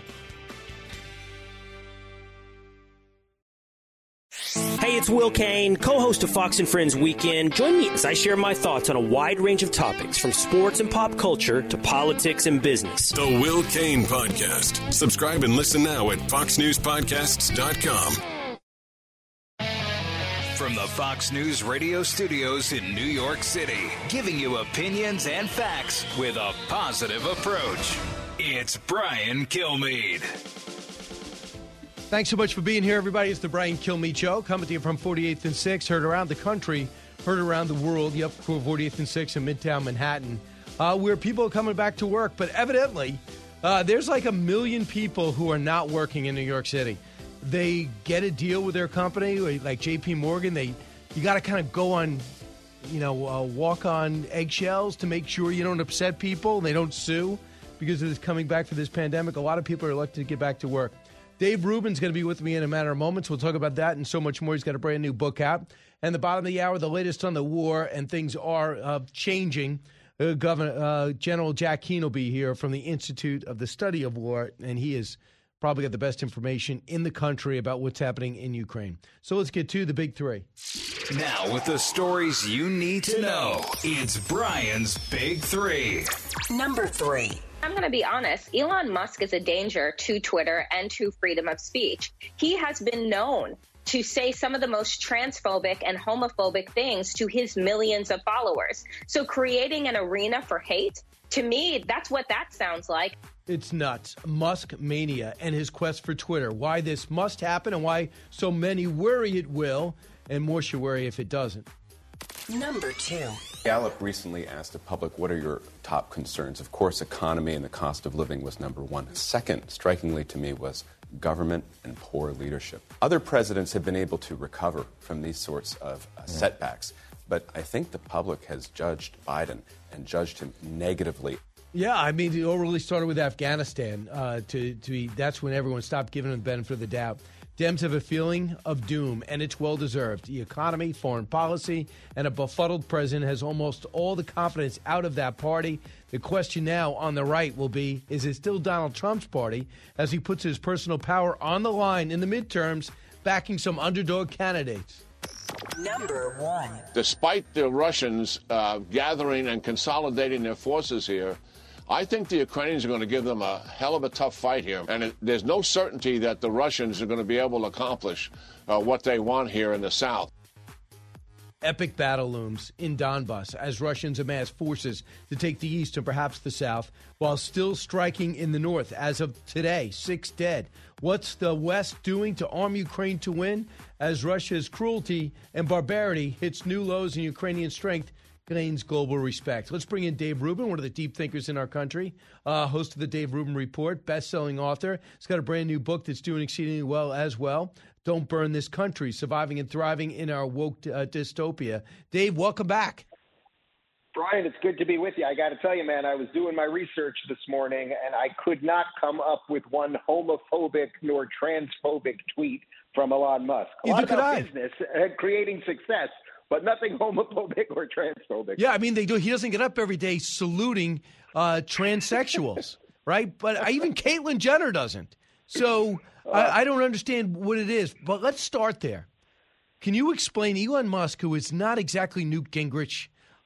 Hey, it's Will Kane, co-host of Fox & Friends Weekend. Join me as I share my thoughts on a wide range of topics, from sports and pop culture to politics and business. The Will Kane Podcast. Subscribe and listen now at foxnewspodcasts.com. From the Fox News radio studios in New York City, giving you opinions and facts with a positive approach. It's Brian Kilmeade. Thanks so much for being here, everybody. It's the Brian Kilmeade Show, coming to you from 48th and 6th, heard around the country, heard around the world. Yep, 48th and 6th in Midtown Manhattan, where people are coming back to work. But evidently, there's like 1 million people who are not working in New York City. They get a deal with their company, like J.P. Morgan. You got to kind of go on, walk on eggshells to make sure you don't upset people. They don't sue because of this coming back for this pandemic. A lot of people are elected to get back to work. Dave Rubin's going to be with me in a matter of moments. We'll talk about that and so much more. He's got a brand new book out. And the bottom of the hour, the latest on the war, and things are changing. General Jack Keane will be here from the Institute of the Study of War, and he is probably got the best information in the country about what's happening in Ukraine. So let's get to the big three. Now, with the stories you need to know, it's Brian's Big Three. Number 3. I'm going to be honest. Elon Musk is a danger to Twitter and to freedom of speech. He has been known to say some of the most transphobic and homophobic things to his millions of followers. So creating an arena for hate, to me, that's what that sounds like. It's nuts. Musk mania and his quest for Twitter. Why this must happen and why so many worry it will, and more should worry if it doesn't. Number 2. Gallup recently asked the public, what are your top concerns? Of course, economy and the cost of living was number one. Second, strikingly to me, was government and poor leadership. Other presidents have been able to recover from these sorts of setbacks, but I think the public has judged Biden and judged him negatively. Yeah, I mean, it all really started with Afghanistan. That's when everyone stopped giving him the benefit of the doubt. Dems have a feeling of doom, and it's well-deserved. The economy, foreign policy, and a befuddled president has almost all the confidence out of that party. The question now on the right will be, is it still Donald Trump's party as he puts his personal power on the line in the midterms, backing some underdog candidates? Number 1. Despite the Russians gathering and consolidating their forces here, I think the Ukrainians are going to give them a hell of a tough fight here. And there's no certainty that the Russians are going to be able to accomplish what they want here in the south. Epic battle looms in Donbas as Russians amass forces to take the east and perhaps the south, while still striking in the north. As of today, 6 dead. What's the West doing to arm Ukraine to win as Russia's cruelty and barbarity hits new lows in Ukrainian strength? Gains global respect. Let's bring in Dave Rubin, one of the deep thinkers in our country, host of the Dave Rubin Report, best-selling author. He's got a brand new book that's doing exceedingly well as well. Don't Burn This Country, Surviving and Thriving in Our Woke Dystopia. Dave, welcome back. Brian, it's good to be with you. I got to tell you, man, I was doing my research this morning, and I could not come up with one homophobic nor transphobic tweet from Elon Musk. A lot about business and creating success, but nothing homophobic or transphobic. Yeah, I mean, he doesn't get up every day saluting transsexuals, right? But even Caitlyn Jenner doesn't. So I don't understand what it is. But let's start there. Can you explain Elon Musk, who is not exactly Newt Gingrich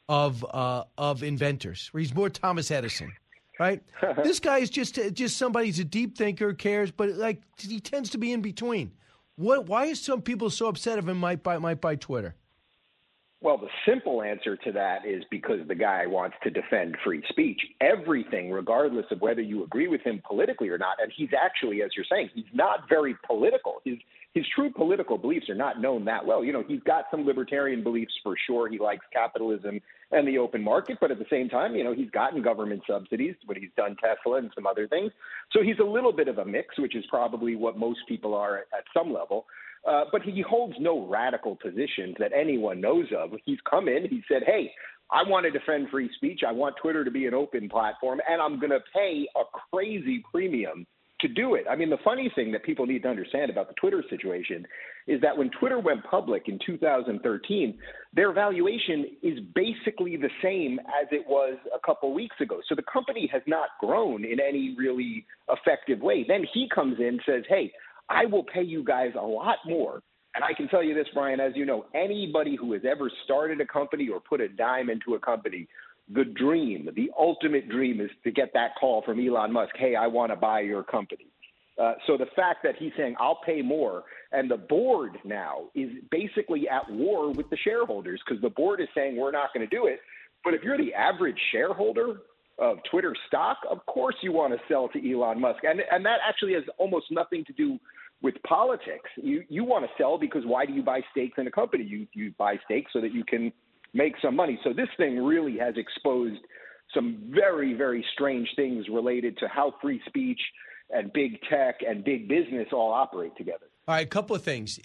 of inventors, where he's more Thomas Edison, right? This guy is just somebody who's a deep thinker, cares, but like he tends to be in between. Why is some people so upset of him might buy Twitter? Well, the simple answer to that is because the guy wants to defend free speech. Everything, regardless of whether you agree with him politically or not, and he's actually, as you're saying, he's not very political. His true political beliefs are not known that well. You know, he's got some libertarian beliefs for sure. He likes capitalism and the open market, but at the same time, you know, he's gotten government subsidies when he's done Tesla and some other things. So he's a little bit of a mix, which is probably what most people are at some level. But he holds no radical positions that anyone knows of. He's come in, he said, hey, I want to defend free speech. I want Twitter to be an open platform, and I'm going to pay a crazy premium to do it. I mean, the funny thing that people need to understand about the Twitter situation is that when Twitter went public in 2013, their valuation is basically the same as it was a couple weeks ago. So the company has not grown in any really effective way. Then he comes in and says, hey, I will pay you guys a lot more. And I can tell you this, Brian, as you know, anybody who has ever started a company or put a dime into a company, the dream, the ultimate dream is to get that call from Elon Musk, hey, I want to buy your company. So the fact that he's saying, I'll pay more, and the board now is basically at war with the shareholders because the board is saying we're not going to do it. But if you're the average shareholder of Twitter stock, of course you want to sell to Elon Musk. And that actually has almost nothing to do with politics. You want to sell because why do you buy stakes in a company? You buy stakes so that you can make some money. So this thing really has exposed some very, very strange things related to how free speech and big tech and big business all operate together. All right, a couple of things.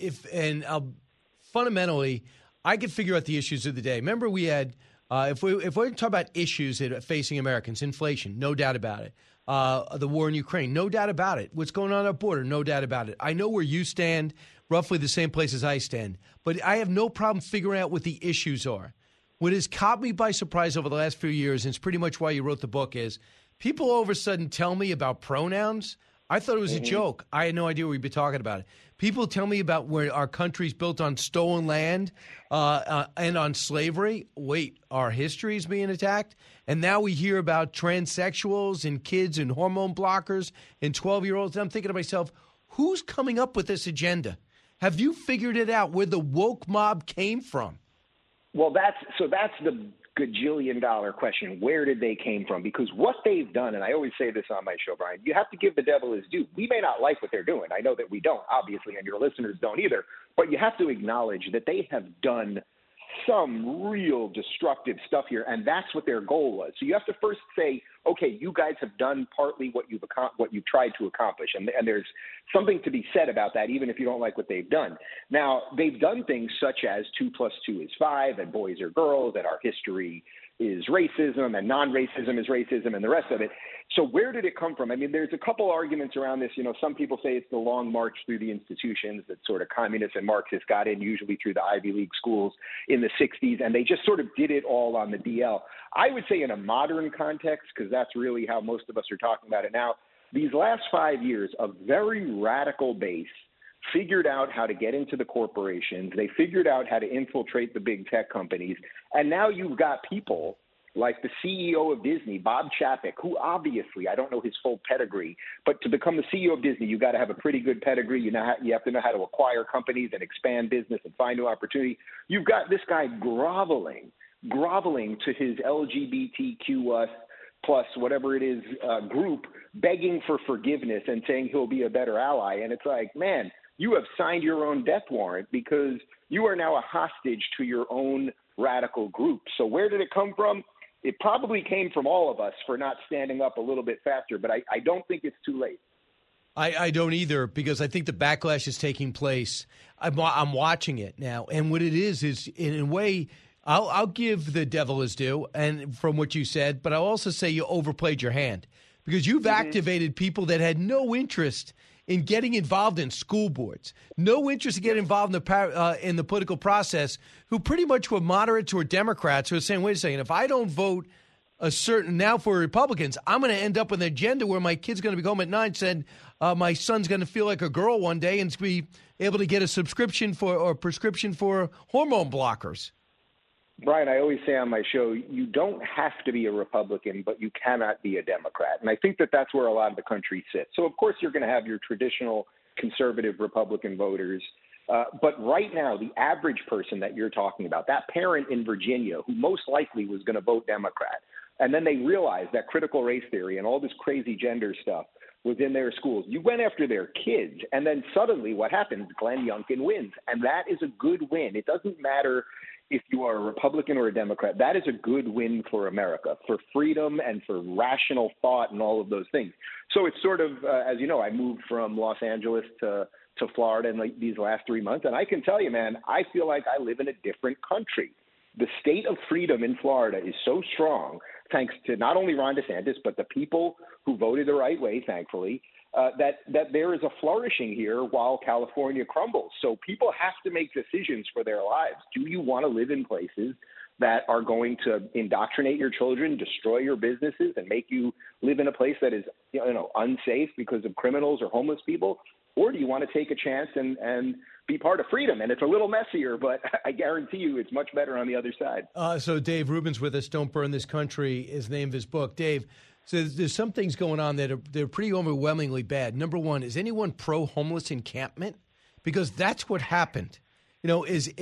Fundamentally, I could figure out the issues of the day. Remember, we had if we're talking about issues that are facing Americans, inflation, no doubt about it. The war in Ukraine, no doubt about it. What's going on at our border, no doubt about it. I know where you stand, roughly the same place as I stand, but I have no problem figuring out what the issues are. What has caught me by surprise over the last few years, and it's pretty much why you wrote the book, is people all of a sudden tell me about pronouns. I thought it was a joke. I had no idea we'd be talking about it. People tell me about where our country's built on stolen land and on slavery. Wait, our history is being attacked? And now we hear about transsexuals and kids and hormone blockers and 12-year-olds. And I'm thinking to myself, who's coming up with this agenda? Have you figured it out where the woke mob came from? Well, that's the gajillion-dollar question. Where did they came from? Because what they've done, and I always say this on my show, Brian, you have to give the devil his due. We may not like what they're doing. I know that we don't, obviously, and your listeners don't either. But you have to acknowledge that they have done some real destructive stuff here, and that's what their goal was. So you have to first say, okay, you guys have done partly what you've tried to accomplish, and there's something to be said about that, even if you don't like what they've done. Now, they've done things such as 2 + 2 is 5, and boys are girls, and our history is racism, and non-racism is racism, and the rest of it. So where did it come from? I mean, there's a couple arguments around this. You know, some people say it's the long march through the institutions that sort of communists and Marxists got in, usually through the Ivy League schools in the 60s, and they just sort of did it all on the DL. I would say in a modern context, because that's really how most of us are talking about it now, these last 5 years, a very radical base figured out how to get into the corporations. They figured out how to infiltrate the big tech companies. And now you've got people like the CEO of Disney, Bob Chapek, who obviously, I don't know his full pedigree, but to become the CEO of Disney, you got to have a pretty good pedigree. You have to know how to acquire companies and expand business and find new opportunity. You've got this guy groveling to his LGBTQ plus whatever it is group, begging for forgiveness and saying he'll be a better ally. And it's like, man, you have signed your own death warrant because you are now a hostage to your own radical group. So where did it come from? It probably came from all of us for not standing up a little bit faster, but I don't think it's too late. I don't either, because I think the backlash is taking place. I'm watching it now, and what it is in a way, I'll give the devil his due, and from what you said, but I'll also say you overplayed your hand, because you've activated people that had no interest in getting involved in school boards, no interest in getting involved in the political process, who pretty much were moderate toward Democrats who are saying, wait a second, if I don't vote now for Republicans, I'm going to end up with an agenda where my kid's going to be home at 9 saying my son's going to feel like a girl one day and be able to get a prescription for hormone blockers. Brian, I always say on my show, you don't have to be a Republican, but you cannot be a Democrat. And I think that that's where a lot of the country sits. So, of course, you're going to have your traditional conservative Republican voters. But right now, the average person that you're talking about, that parent in Virginia who most likely was going to vote Democrat, and then they realized that critical race theory and all this crazy gender stuff was in their schools. You went after their kids, and then suddenly what happens? Glenn Youngkin wins. And that is a good win. It doesn't matter if you are a Republican or a Democrat. That is a good win for America, for freedom and for rational thought and all of those things. So it's sort of, as you know, I moved from Los Angeles to Florida in these last 3 months. And I can tell you, man, I feel like I live in a different country. The state of freedom in Florida is so strong, thanks to not only Ron DeSantis, but the people who voted the right way, thankfully, that there is a flourishing here while California crumbles. So people have to make decisions for their lives. Do you want to live in places that are going to indoctrinate your children, destroy your businesses, and make you live in a place that is, unsafe because of criminals or homeless people? Or do you want to take a chance and be part of freedom? And it's a little messier, but I guarantee you it's much better on the other side. So Dave Rubin's with us. Don't Burn This Country is the name of his book. Dave, so there's some things going on that they're pretty overwhelmingly bad. Number one, is anyone pro-homeless encampment? Because that's what happened. Is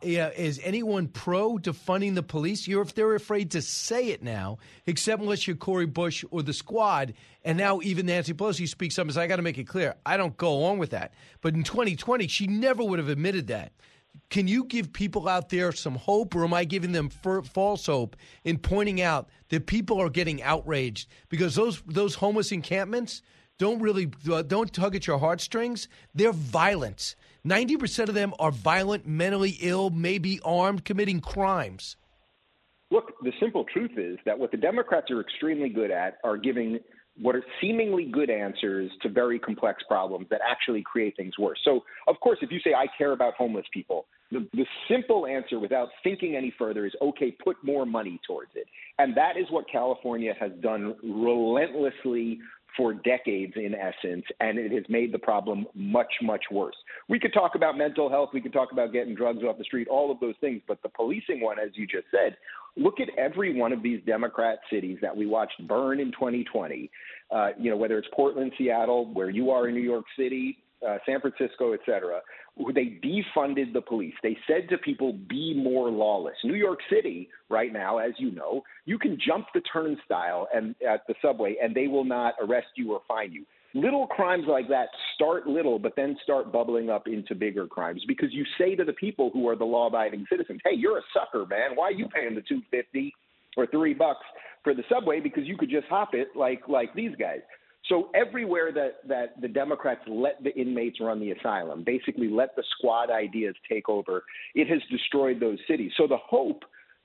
anyone pro defunding the police? If they're afraid to say it now, except unless you're Cori Bush or the Squad, and now even Nancy Pelosi speaks up and says, I got to make it clear, I don't go along with that. But in 2020, she never would have admitted that. Can you give people out there some hope, or am I giving them false hope in pointing out that people are getting outraged because those homeless encampments don't tug at your heartstrings? They're violent. 90% of them are violent, mentally ill, maybe armed, committing crimes. Look, the simple truth is that what the Democrats are extremely good at are giving what are seemingly good answers to very complex problems that actually create things worse. So, of course, if you say, I care about homeless people, the simple answer without thinking any further is, okay, put more money towards it. And that is what California has done relentlessly for decades, in essence, and it has made the problem much, much worse. We could talk about mental health. We could talk about getting drugs off the street, all of those things. But the policing one, as you just said, look at every one of these Democrat cities that we watched burn in 2020, whether it's Portland, Seattle, where you are in New York City, San Francisco, et cetera. They defunded the police. They said to people, be more lawless. New York City right now, as you know, you can jump the turnstile and at the subway and they will not arrest you or fine you. Little crimes like that start little, but then start bubbling up into bigger crimes because you say to the people who are the law-abiding citizens, hey, you're a sucker, man. Why are you paying the $2.50 or $3 for the subway? Because you could just hop it like these guys. So everywhere that the Democrats let the inmates run the asylum, basically let the squad ideas take over, it has destroyed those cities. So the hope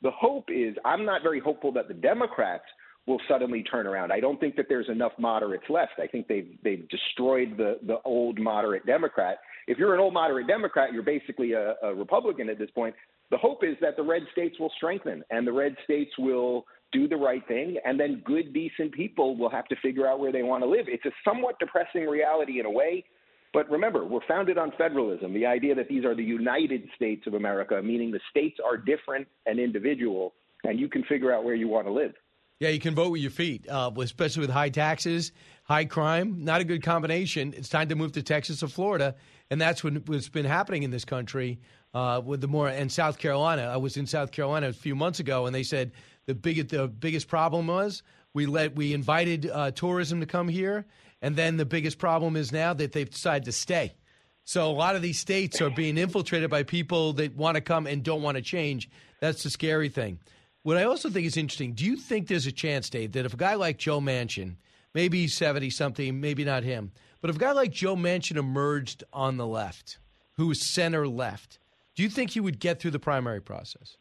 is, I'm not very hopeful that the Democrats will suddenly turn around. I don't think that there's enough moderates left. I think they've destroyed the old moderate Democrat. If you're an old moderate Democrat, you're basically a Republican at this point. The hope is that the red states will strengthen and the red states will do the right thing, and then good, decent people will have to figure out where they want to live. It's a somewhat depressing reality in a way, but remember, we're founded on federalism, the idea that these are the United States of America, meaning the states are different and individual, and you can figure out where you want to live. Yeah, you can vote with your feet, especially with high taxes, high crime. Not a good combination. It's time to move to Texas or Florida, and that's what's been happening in this country with the more. And South Carolina, I was in South Carolina a few months ago, and they said the biggest problem was we invited tourism to come here, and then the biggest problem is now that they've decided to stay. So a lot of these states are being infiltrated by people that want to come and don't want to change. That's the scary thing. What I also think is interesting, do you think there's a chance, Dave, that if a guy like Joe Manchin, maybe he's 70-something, maybe not him, but if a guy like Joe Manchin emerged on the left, who was center left, do you think he would get through the primary process?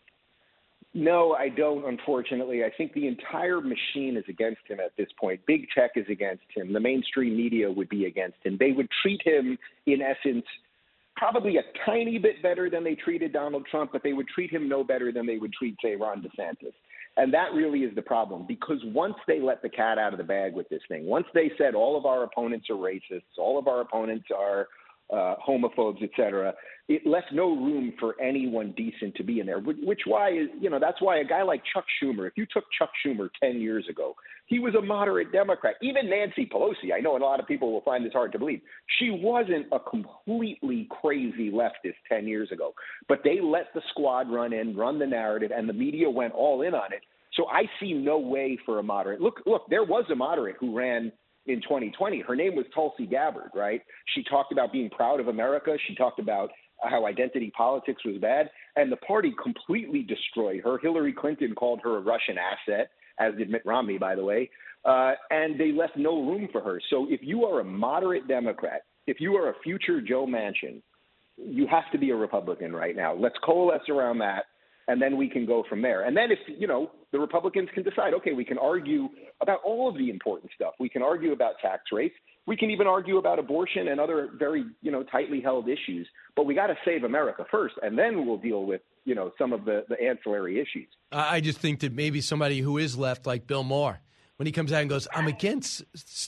No, I don't, unfortunately. I think the entire machine is against him at this point. Big tech is against him. The mainstream media would be against him. They would treat him, in essence, probably a tiny bit better than they treated Donald Trump, but they would treat him no better than they would treat, say, Ron DeSantis. And that really is the problem, because once they let the cat out of the bag with this thing, once they said all of our opponents are racists, all of our opponents are homophobes, et cetera, it left no room for anyone decent to be in there, that's why a guy like Chuck Schumer, if you took Chuck Schumer 10 years ago, he was a moderate Democrat. Even Nancy Pelosi, I know a lot of people will find this hard to believe, she wasn't a completely crazy leftist 10 years ago, but they let the squad run the narrative, and the media went all in on it. So I see no way for a moderate. Look, there was a moderate who ran in 2020. Her name was Tulsi Gabbard, right? She talked about being proud of America. She talked about how identity politics was bad, and the party completely destroyed her. Hillary Clinton called her a Russian asset, as did Mitt Romney, by the way, and they left no room for her. So if you are a moderate Democrat, if you are a future Joe Manchin, you have to be a Republican right now. Let's coalesce around that, and then we can go from there. And then if, the Republicans can decide, okay, we can argue about all of the important stuff. We can argue about tax rates. We can even argue about abortion and other very, tightly held issues. But we got to save America first, and then we'll deal with, some of the ancillary issues. I just think that maybe somebody who is left, like Bill Maher, when he comes out and goes, I'm against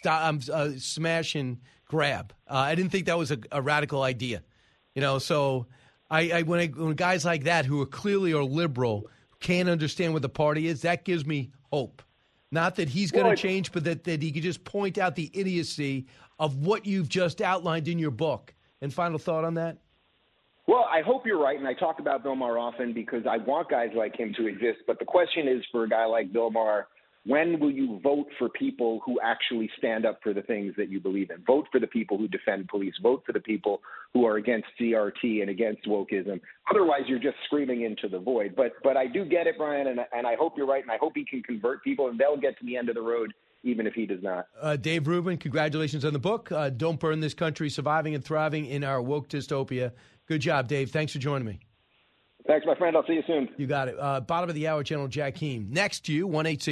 smash and grab. I didn't think that was a radical idea. So when guys like that who are clearly liberal can't understand what the party is, that gives me hope. Not that he's going to change, but that he could just point out the idiocy of what you've just outlined in your book. And final thought on that? Well, I hope you're right, and I talk about Bill Maher often because I want guys like him to exist. But the question is, for a guy like Bill Maher, when will you vote for people who actually stand up for the things that you believe in? Vote for the people who defend police. Vote for the people who are against CRT and against wokeism. Otherwise, you're just screaming into the void. But I do get it, Brian, and I hope you're right, and I hope he can convert people, and they'll get to the end of the road, even if he does not. Dave Rubin, congratulations on the book, Don't Burn This Country, Surviving and Thriving in Our Woke Dystopia. Good job, Dave. Thanks for joining me. Thanks, my friend. I'll see you soon. You got it. Bottom of the hour, General Jack Keane. Next to you,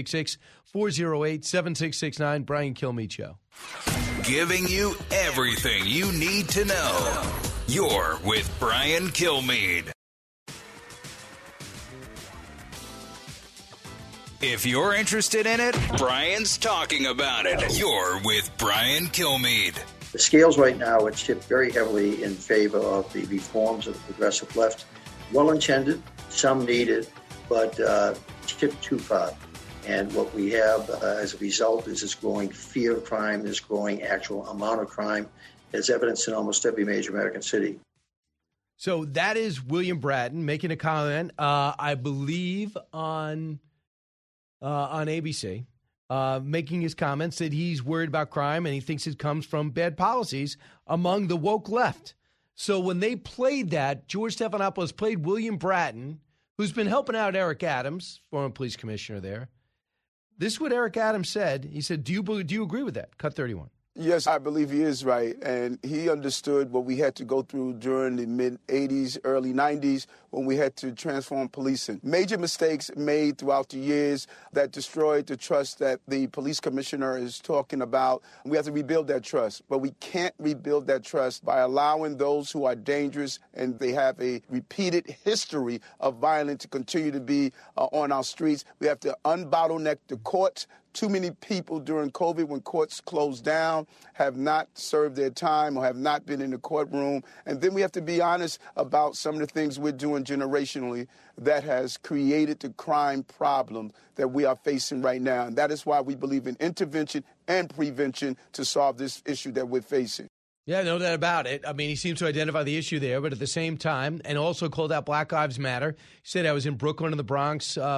1-866-408-7669, Brian Kilmeade Show. Giving you everything you need to know. You're with Brian Kilmeade. If you're interested in it, Brian's talking about it. You're with Brian Kilmeade. The scales right now are tipped very heavily in favor of the reforms of the progressive left. Well-intended, some needed, but tipped too far. And what we have as a result is this growing fear of crime, this growing actual amount of crime, as evidenced in almost every major American city. So that is William Bratton making a comment, I believe, on ABC, making his comments that he's worried about crime and he thinks it comes from bad policies among the woke left. So when they played that, George Stephanopoulos played William Bratton, who's been helping out Eric Adams, former police commissioner there. This is what Eric Adams said. He said, do you agree with that? Cut 31. Yes, I believe he is right. And he understood what we had to go through during the mid-'80s, early 90s, when we had to transform policing. Major mistakes made throughout the years that destroyed the trust that the police commissioner is talking about. We have to rebuild that trust. But we can't rebuild that trust by allowing those who are dangerous and they have a repeated history of violence to continue to be on our streets. We have to unbottleneck the courts. Too many people during COVID, when courts closed down, have not served their time or have not been in the courtroom. And then we have to be honest about some of the things we're doing generationally that has created the crime problem that we are facing right now. And that is why we believe in intervention and prevention to solve this issue that we're facing. Yeah, no doubt about it. I mean, he seems to identify the issue there, but at the same time, and also called out Black Lives Matter. He said, I was in Brooklyn in the Bronx, I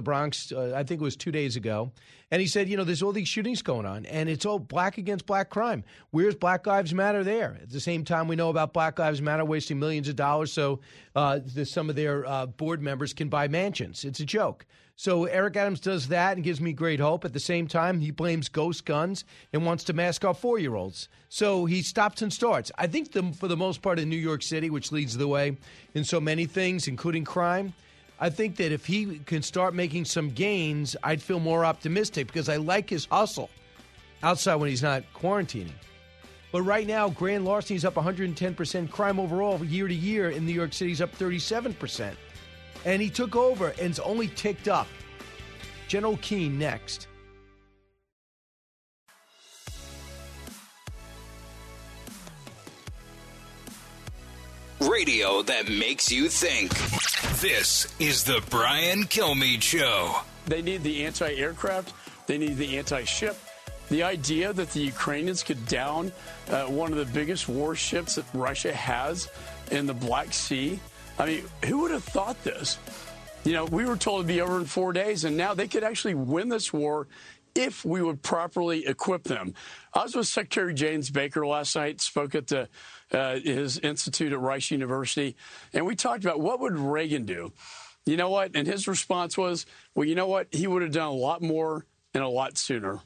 think it was 2 days ago. And he said, there's all these shootings going on, and it's all black against black crime. Where's Black Lives Matter there? At the same time, we know about Black Lives Matter wasting millions of dollars so some of their board members can buy mansions. It's a joke. So Eric Adams does that and gives me great hope. At the same time, he blames ghost guns and wants to mask our 4-year-olds. So he stops and starts. I think for the most part in New York City, which leads the way in so many things, including crime, I think that if he can start making some gains, I'd feel more optimistic because I like his hustle outside when he's not quarantining. But right now, grand larceny is up 110%. Crime overall year to year in New York City is up 37%. And he took over, and it's only ticked up. General Keane next. Radio that makes you think. This is the Brian Kilmeade Show. They need the anti-aircraft. They need the anti-ship. The idea that the Ukrainians could down one of the biggest warships that Russia has in the Black Sea. I mean, who would have thought this? We were told it'd be over in 4 days, and now they could actually win this war if we would properly equip them. I was with Secretary James Baker last night, spoke at his institute at Rice University, and we talked about what would Reagan do. You know what? And his response was, well, you know what? He would have done a lot more and a lot sooner.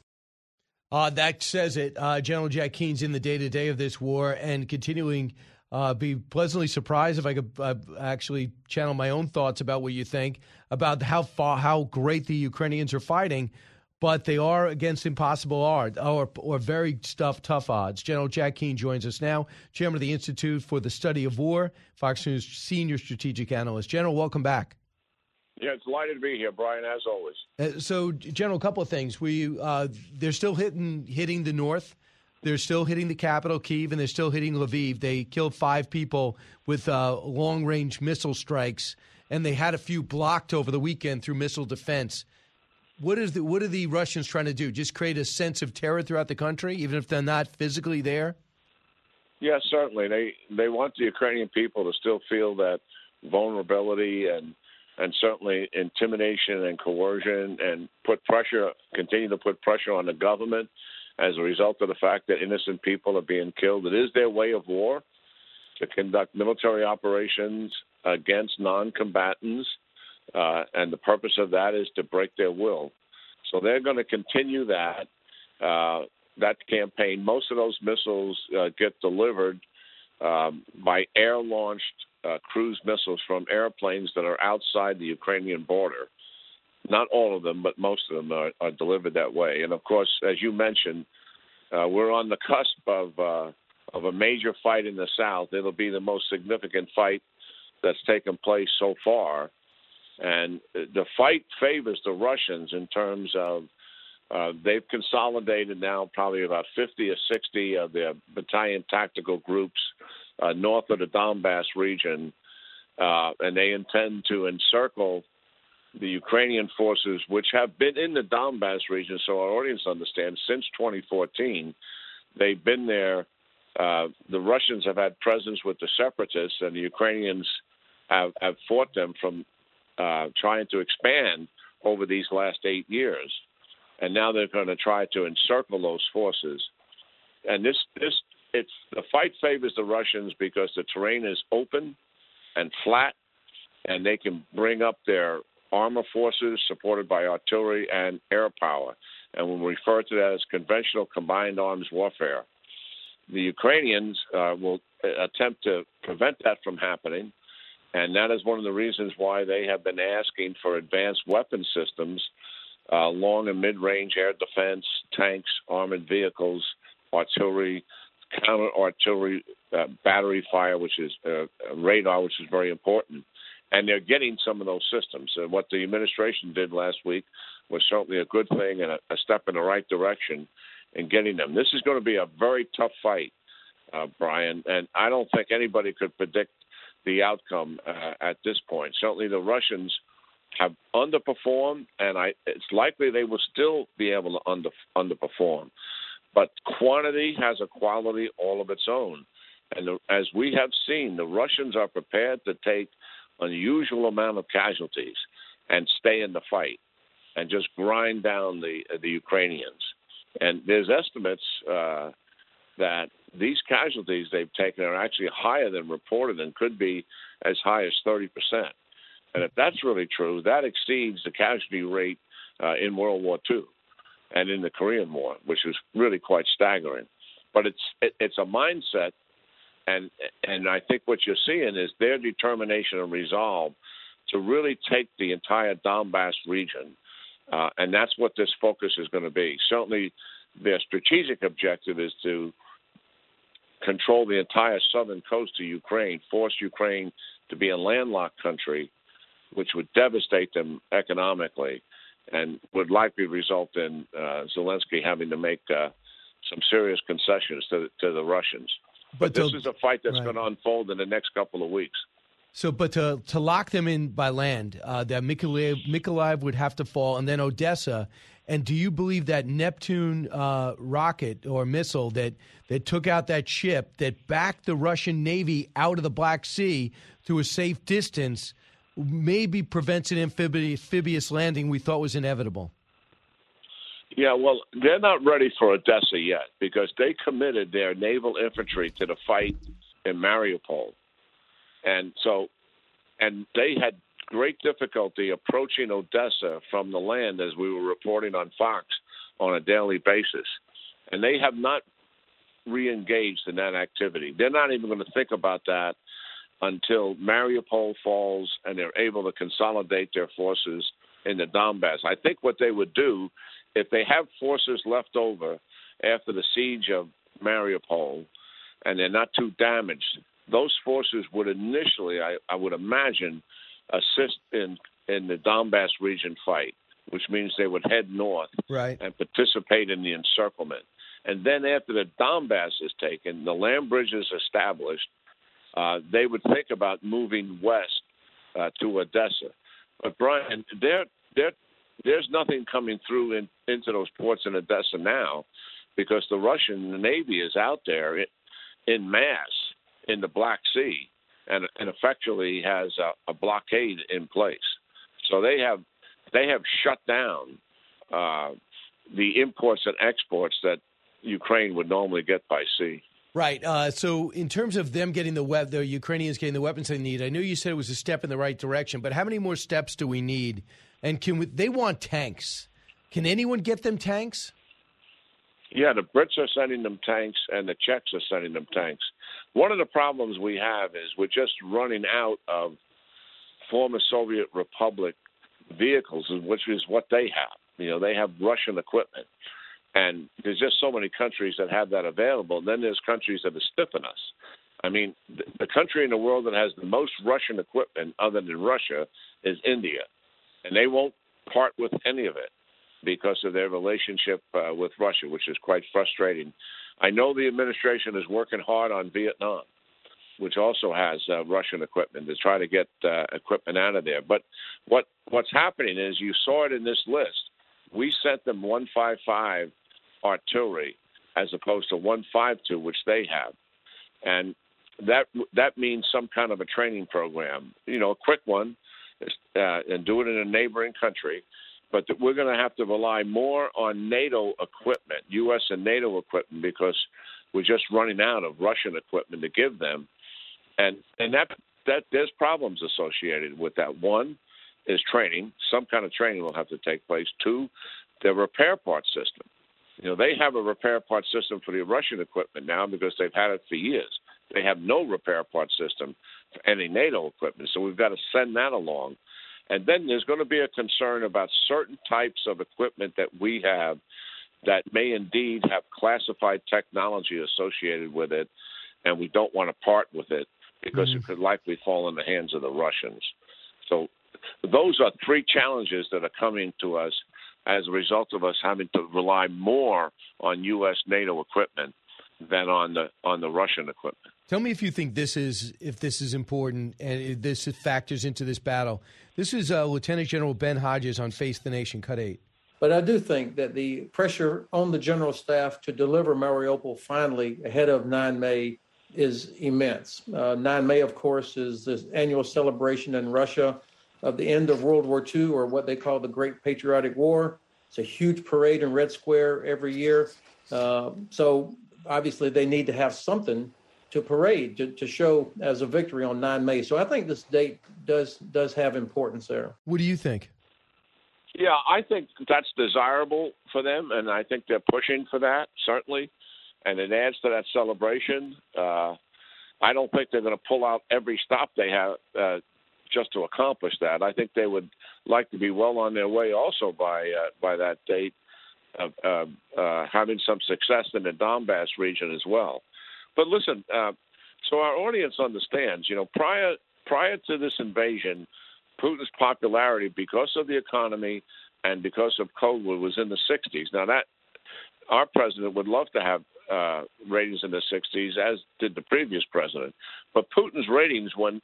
That says it. General Jack Keane's in the day-to-day of this war and continuing be pleasantly surprised if I could actually channel my own thoughts about what you think about how great the Ukrainians are fighting, but they are against impossible odds or very tough odds. General Jack Keane joins us now, chairman of the Institute for the Study of War, Fox News senior strategic analyst. General, welcome back. Yeah, it's delighted to be here, Brian, as always. So, General, a couple of things. They're still hitting the north. They're still hitting the capital, Kyiv, and they're still hitting Lviv. They killed 5 people with long-range missile strikes, and they had a few blocked over the weekend through missile defense. What are the Russians trying to do? Just create a sense of terror throughout the country, even if they're not physically there? Yes, certainly. They want the Ukrainian people to still feel that vulnerability and certainly intimidation and coercion, and continue to put pressure on the government as a result of the fact that innocent people are being killed. It is their way of war to conduct military operations against non-combatants, and the purpose of that is to break their will. So they're going to continue that campaign. Most of those missiles get delivered by air-launched cruise missiles from airplanes that are outside the Ukrainian border. Not all of them, but most of them are delivered that way. And, of course, as you mentioned, we're on the cusp of a major fight in the South. It'll be the most significant fight that's taken place so far. And the fight favors the Russians in terms of they've consolidated now probably about 50 or 60 of their battalion tactical groups north of the Donbass region, and they intend to encircle the Ukrainian forces, which have been in the Donbass region, so our audience understands, since 2014. They've been there. The Russians have had presence with the separatists, and the Ukrainians have fought them from trying to expand over these last 8 years. And now they're going to try to encircle those forces. And the fight favors the Russians because the terrain is open and flat, and they can bring up their armor forces supported by artillery and air power. And we refer to that as conventional combined arms warfare. The Ukrainians will attempt to prevent that from happening, and that is one of the reasons why they have been asking for advanced weapon systems, long and mid-range air defense, tanks, armored vehicles, artillery, counter-artillery, battery fire, which is radar, which is very important. And they're getting some of those systems. And what the administration did last week was certainly a good thing and a step in the right direction in getting them. This is going to be a very tough fight, Brian, and I don't think anybody could predict the outcome at this point. Certainly the Russians have underperformed, and it's likely they will still be able to underperform. But quantity has a quality all of its own. And as we have seen, the Russians are prepared to take unusual amount of casualties and stay in the fight and just grind down the Ukrainians. And there's estimates that these casualties they've taken are actually higher than reported and could be as high as 30%. And if that's really true, that exceeds the casualty rate in World War II and in the Korean War, which was really quite staggering. But it's a mindset, and I think what you're seeing is their determination and resolve to really take the entire Donbass region, and that's what this focus is going to be. Certainly, their strategic objective is to control the entire southern coast of Ukraine, force Ukraine to be a landlocked country, which would devastate them economically and would likely result in Zelensky having to make some serious concessions to the Russians. But this is a fight that's going to unfold in the next couple of weeks. So, but to lock them in by land, that Mykolaiv would have to fall, and then Odessa. And do you believe that Neptune rocket or missile that took out that ship, that backed the Russian Navy out of the Black Sea to a safe distance, maybe prevents an amphibious landing we thought was inevitable? Yeah, well, they're not ready for Odessa yet because they committed their naval infantry to the fight in Mariupol. And they had great difficulty approaching Odessa from the land, as we were reporting on Fox, on a daily basis. And they have not re-engaged in that activity. They're not even going to think about that until Mariupol falls and they're able to consolidate their forces in the Donbass. I think what they would do, if they have forces left over after the siege of Mariupol and they're not too damaged, those forces would initially, I would imagine, assist in the Donbass region fight, which means they would head north and participate in the encirclement. And then after the Donbass is taken, the land bridge is established, they would think about moving west to Odessa. But, Brian, there's nothing coming through into those ports in Odessa now because the Russian Navy is out there in mass in the Black Sea and effectively has a blockade in place. So they have shut down the imports and exports that Ukraine would normally get by sea. Right. So in terms of them getting the Ukrainians getting the weapons they need, I know you said it was a step in the right direction, but how many more steps do we need? And they want tanks. Can anyone get them tanks? Yeah, the Brits are sending them tanks and the Czechs are sending them tanks. One of the problems we have is we're just running out of former Soviet Republic vehicles, which is what they have. You know, they have Russian equipment. And there's just so many countries that have that available. And then there's countries that are stiffing us. I mean, the country in the world that has the most Russian equipment other than Russia is India, and they won't part with any of it because of their relationship with Russia, which is quite frustrating. I know the administration is working hard on Vietnam, which also has Russian equipment, to try to get equipment out of there. But what's happening is, you saw it in this list. We sent them 155 artillery as opposed to 152, which they have. And that means some kind of a training program, a quick one, and do it in a neighboring country. But we're going to have to rely more on NATO equipment, U.S. and NATO equipment, because we're just running out of Russian equipment to give them. And that there's problems associated with that. One is training. Some kind of training will have to take place. Two, the repair part system. They have a repair part system for the Russian equipment now because they've had it for years. They have no repair part system for any NATO equipment, so we've got to send that along. And then there's going to be a concern about certain types of equipment that we have that may indeed have classified technology associated with it, and we don't want to part with it because it could likely fall in the hands of the Russians. So those are three challenges that are coming to us as a result of us having to rely more on U.S. NATO equipment than on the Russian equipment. Tell me if you think this is important and if this factors into this battle. This is Lieutenant General Ben Hodges on Face the Nation, Cut 8. But I do think that the pressure on the general staff to deliver Mariupol finally ahead of 9 May is immense. 9 May, of course, is this annual celebration in Russia of the end of World War II, or what they call the Great Patriotic War. It's a huge parade in Red Square every year. So obviously they need to have something to parade to show as a victory on 9 May. So I think this date does have importance there. What do you think? Yeah, I think that's desirable for them, and I think they're pushing for that, certainly. And it adds to that celebration. I don't think they're going to pull out every stop they have just to accomplish that. I think they would like to be well on their way also by that date of having some success in the Donbass region as well. But listen, so our audience understands, prior to this invasion, Putin's popularity because of the economy and because of COVID was in the 60s. Now, that our president would love to have ratings in the 60s, as did the previous president. But Putin's ratings, when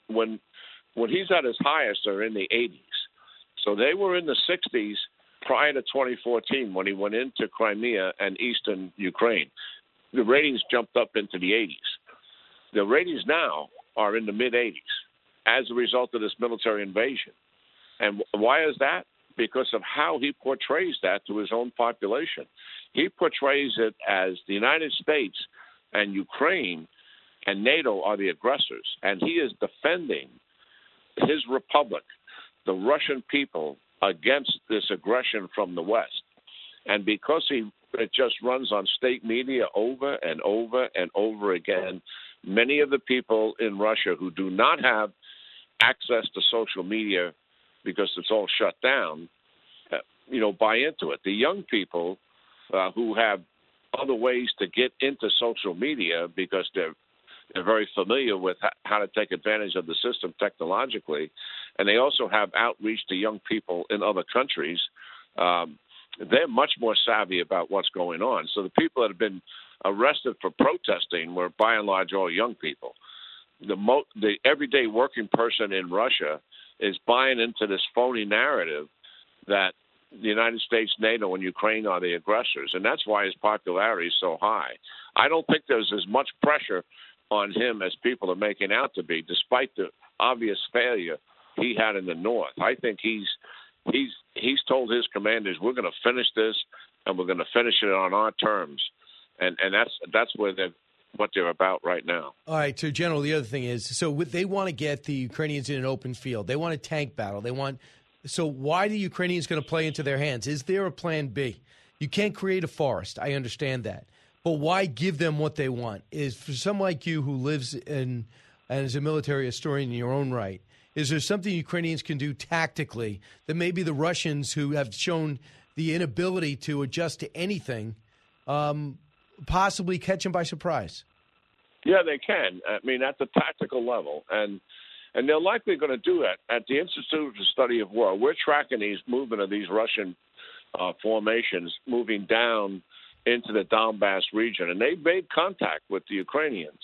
he's at his highest, are in the 80s. So they were in the 60s prior to 2014 when he went into Crimea and eastern Ukraine. The ratings jumped up into the 80s. The ratings now are in the mid-80s as a result of this military invasion. And why is that? Because of how he portrays that to his own population. He portrays it as the United States and Ukraine and NATO are the aggressors, and he is defending his republic, the Russian people, against this aggression from the West. And because it just runs on state media over and over and over again, many of the people in Russia who do not have access to social media because it's all shut down, buy into it. The young people who have other ways to get into social media because they're very familiar with how to take advantage of the system technologically, and they also have outreach to young people in other countries. They're much more savvy about what's going on. So the people that have been arrested for protesting were, by and large, all young people. The everyday working person in Russia is buying into this phony narrative that the United States, NATO, and Ukraine are the aggressors, and that's why his popularity is so high. I don't think there's as much pressure on him as people are making out to be, despite the obvious failure he had in the north. I think he's told his commanders, we're going to finish this, and we're going to finish it on our terms, and that's what they're about right now. All right, so General, the other thing is, so they want to get the Ukrainians in an open field. They want a tank battle. So why are the Ukrainians going to play into their hands? Is there a plan B? You can't create a forest. I understand that. But why give them what they want? Is for someone like you who lives in and is a military historian in your own right, is there something Ukrainians can do tactically that maybe the Russians, who have shown the inability to adjust to anything, possibly catch them by surprise? Yeah, they can. I mean, at the tactical level. And they're likely going to do that. At the Institute for Study of War, we're tracking these movement of these Russian formations moving down into the Donbass region. And they've made contact with the Ukrainians.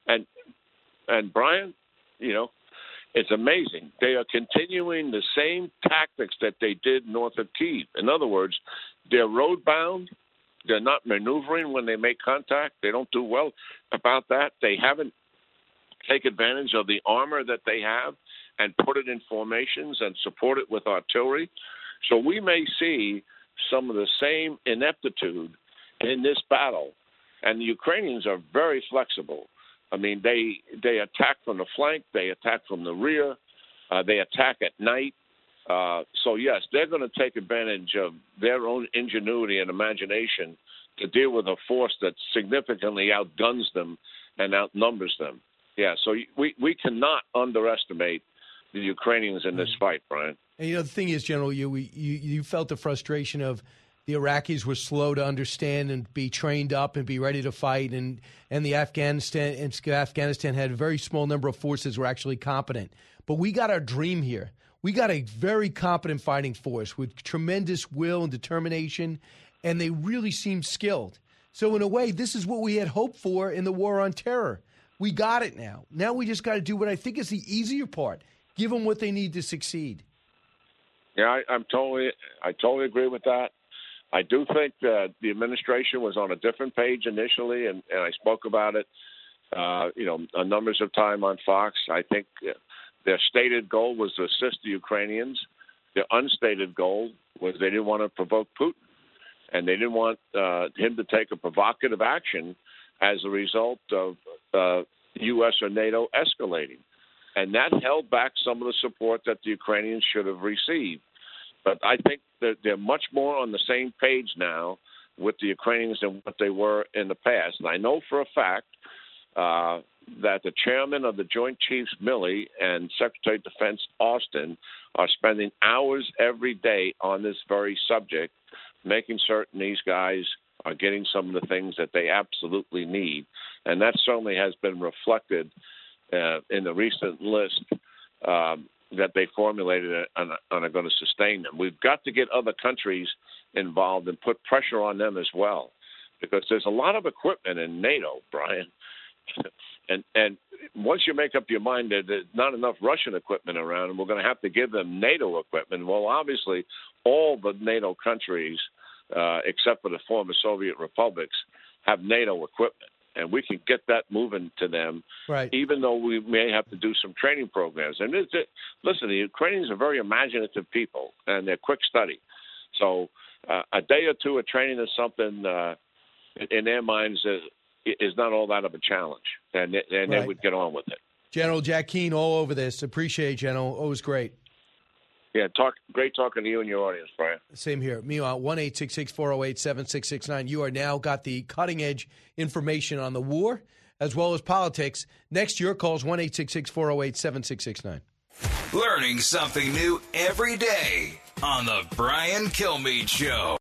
And Brian, you know, it's amazing. They are continuing the same tactics that they did north of Kyiv. In other words, they're road-bound. They're not maneuvering when they make contact. They don't do well about that. They haven't taken advantage of the armor that they have and put it in formations and support it with artillery. So we may see some of the same ineptitude in this battle. And the Ukrainians are very flexible. I mean, they attack from the flank. They attack from the rear. They attack at night. So, yes, they're going to take advantage of their own ingenuity and imagination to deal with a force that significantly outguns them and outnumbers them. Yeah, so we cannot underestimate the Ukrainians in this fight, Brian. And, you know, the thing is, General, you felt the frustration of the Iraqis were slow to understand and be trained up and be ready to fight, and the Afghanistan had a very small number of forces who were actually competent. But we got our dream here. We got a very competent fighting force with tremendous will and determination, and they really seem skilled. So in a way, this is what we had hoped for in the war on terror. We got it now. Now we just got to do what I think is the easier part. Give them what they need to succeed. Yeah, I totally agree with that. I do think that the administration was on a different page initially, and I spoke about it, a numbers of time on Fox. I think their stated goal was to assist the Ukrainians. Their unstated goal was they didn't want to provoke Putin, and they didn't want him to take a provocative action as a result of U.S. or NATO escalating. And that held back some of the support that the Ukrainians should have received. But I think that they're much more on the same page now with the Ukrainians than what they were in the past. And I know for a fact that the chairman of the Joint Chiefs, Milley, and Secretary of Defense, Austin, are spending hours every day on this very subject, making certain these guys are getting some of the things that they absolutely need. And that certainly has been reflected in the recent list that they formulated and are going to sustain them. We've got to get other countries involved and put pressure on them as well, because there's a lot of equipment in NATO, Brian. And once you make up your mind that there's not enough Russian equipment around and we're going to have to give them NATO equipment, well, obviously all the NATO countries, except for the former Soviet republics, have NATO equipment. And we can get that moving to them, right, even though we may have to do some training programs. And listen, the Ukrainians are very imaginative people, and they're quick study. So a day or two of training is something in their minds is not all that of a challenge, and they would get on with it. General Jack Keane, all over this. Appreciate it, General. Always great. Yeah, great talking to you and your audience, Brian. Same here. Meanwhile, 1-866-408-7669. You are now got the cutting-edge information on the war as well as politics. Next, your calls, 1-866-408-7669. Learning something new every day on the Brian Kilmeade Show.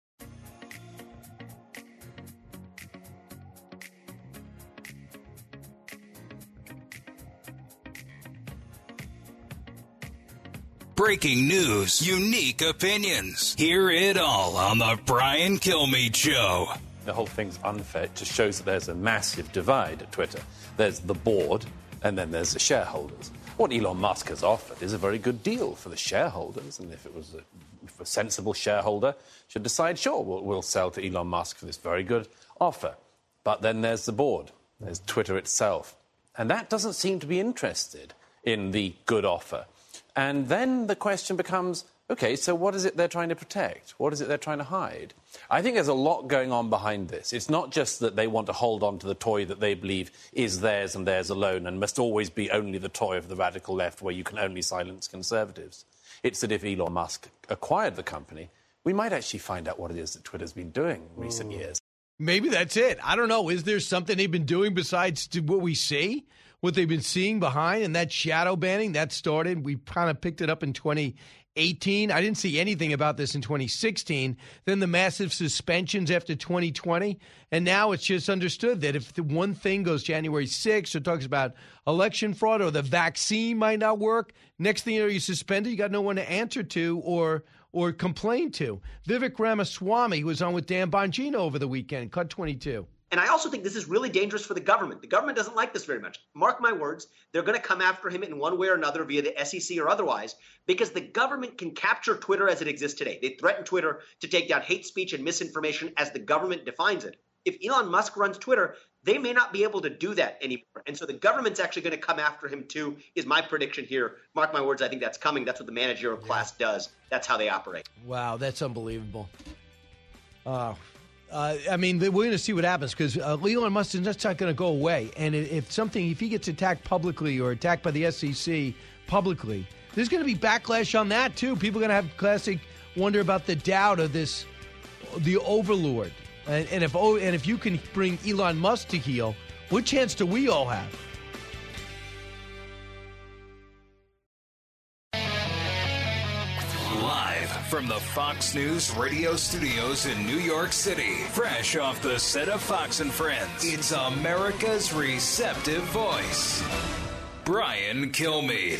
Breaking news, unique opinions. Hear it all on the Brian Kilmeade Show. The whole thing's unfair. It just shows that there's a massive divide at Twitter. There's the board, and then there's the shareholders. What Elon Musk has offered is a very good deal for the shareholders, and if a sensible shareholder should decide, sure, we'll sell to Elon Musk for this very good offer. But then there's the board. There's Twitter itself. And that doesn't seem to be interested in the good offer. And then the question becomes, OK, so what is it they're trying to protect? What is it they're trying to hide? I think there's a lot going on behind this. It's not just that they want to hold on to the toy that they believe is theirs and theirs alone and must always be only the toy of the radical left where you can only silence conservatives. It's that if Elon Musk acquired the company, we might actually find out what it is that Twitter's been doing in recent years. Maybe that's it. I don't know. Is there something they've been doing besides what we see? what they've been seeing behind, and that shadow banning, that started. We kind of picked it up in 2018. I didn't see anything about this in 2016. Then the massive suspensions after 2020. And now it's just understood that if the one thing goes January 6th or talks about election fraud or the vaccine might not work, next thing you know, you're suspended. You got no one to answer to or complain to. Vivek Ramaswamy was on with Dan Bongino over the weekend, Cut 22. And I also think this is really dangerous for the government. The government doesn't like this very much. Mark my words, they're going to come after him in one way or another via the SEC or otherwise, because the government can capture Twitter as it exists today. They threaten Twitter to take down hate speech and misinformation as the government defines it. If Elon Musk runs Twitter, they may not be able to do that anymore. And so the government's actually going to come after him too, is my prediction here. Mark my words, I think that's coming. That's what the managerial class does. That's how they operate. Wow, that's unbelievable. I mean, we're going to see what happens because Elon Musk is just not going to go away. And if he gets attacked publicly or attacked by the SEC publicly, there's going to be backlash on that too. People are going to have classic wonder about the doubt of the overlord. And if you can bring Elon Musk to heel, what chance do we all have? Live from the Fox News radio studios in New York City, fresh off the set of Fox and Friends, it's America's receptive voice, Brian Kilmeade.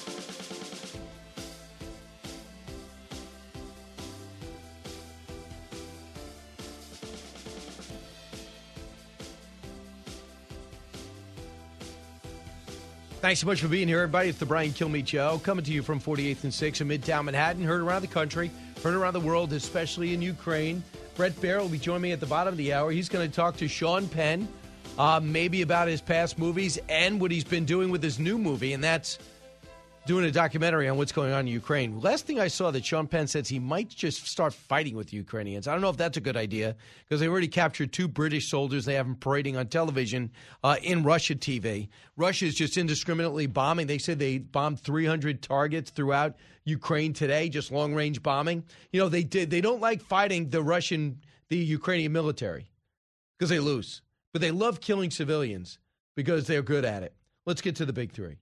Thanks so much for being here, everybody. It's the Brian Kilmeade Show, coming to you from 48th and 6th in Midtown Manhattan. Heard around the country, heard around the world, especially in Ukraine. Brett Baer will be joining me at the bottom of the hour. He's going to talk to Sean Penn, maybe about his past movies and what he's been doing with his new movie, and that's doing a documentary on what's going on in Ukraine. Last thing I saw that Sean Penn says he might just start fighting with the Ukrainians. I don't know if that's a good idea because they already captured 2 British soldiers. They have them parading on television in Russia TV. Russia is just indiscriminately bombing. They said they bombed 300 targets throughout Ukraine today, just long-range bombing. You know, they don't like fighting the Ukrainian military because they lose. But they love killing civilians because they're good at it. Let's get to the big 3.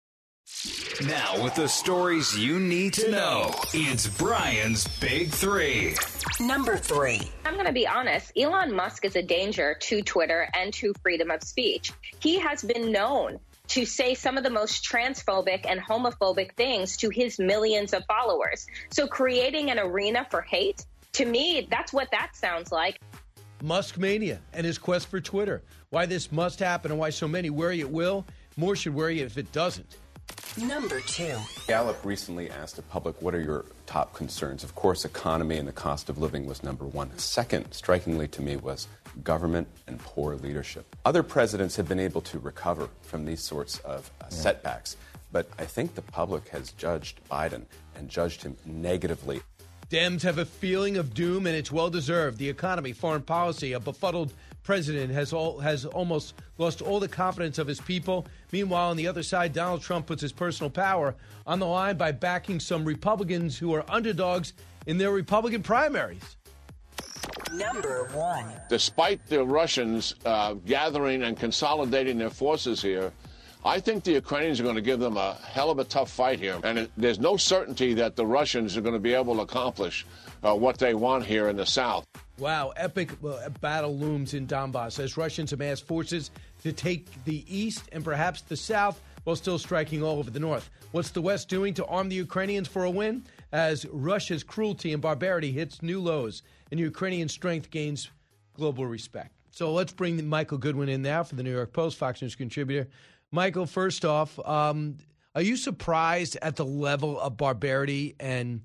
Now, with the stories you need to know, it's Brian's Big 3. Number 3. I'm going to be honest. Elon Musk is a danger to Twitter and to freedom of speech. He has been known to say some of the most transphobic and homophobic things to his millions of followers. So creating an arena for hate, to me, that's what that sounds like. Musk mania and his quest for Twitter. Why this must happen and why so many worry it will. More should worry if it doesn't. Number 2. Gallup recently asked the public, what are your top concerns? Of course, economy and the cost of living was number 1. Second, strikingly to me, was government and poor leadership. Other presidents have been able to recover from these sorts of setbacks, but I think the public has judged Biden and judged him negatively. Dems have a feeling of doom, and it's well-deserved. The economy, foreign policy, a befuddled president has almost lost all the confidence of his people. Meanwhile, on the other side, Donald Trump puts his personal power on the line by backing some Republicans who are underdogs in their Republican primaries. Number 1. Despite the Russians gathering and consolidating their forces here, I think the Ukrainians are going to give them a hell of a tough fight here. And there's no certainty that the Russians are going to be able to accomplish what they want here in the south. Wow, epic battle looms in Donbass as Russians amass forces to take the east and perhaps the south while still striking all over the north. What's the West doing to arm the Ukrainians for a win? As Russia's cruelty and barbarity hits new lows and Ukrainian strength gains global respect. So let's bring Michael Goodwin in now for the New York Post, Fox News contributor. Michael, first off, are you surprised at the level of barbarity and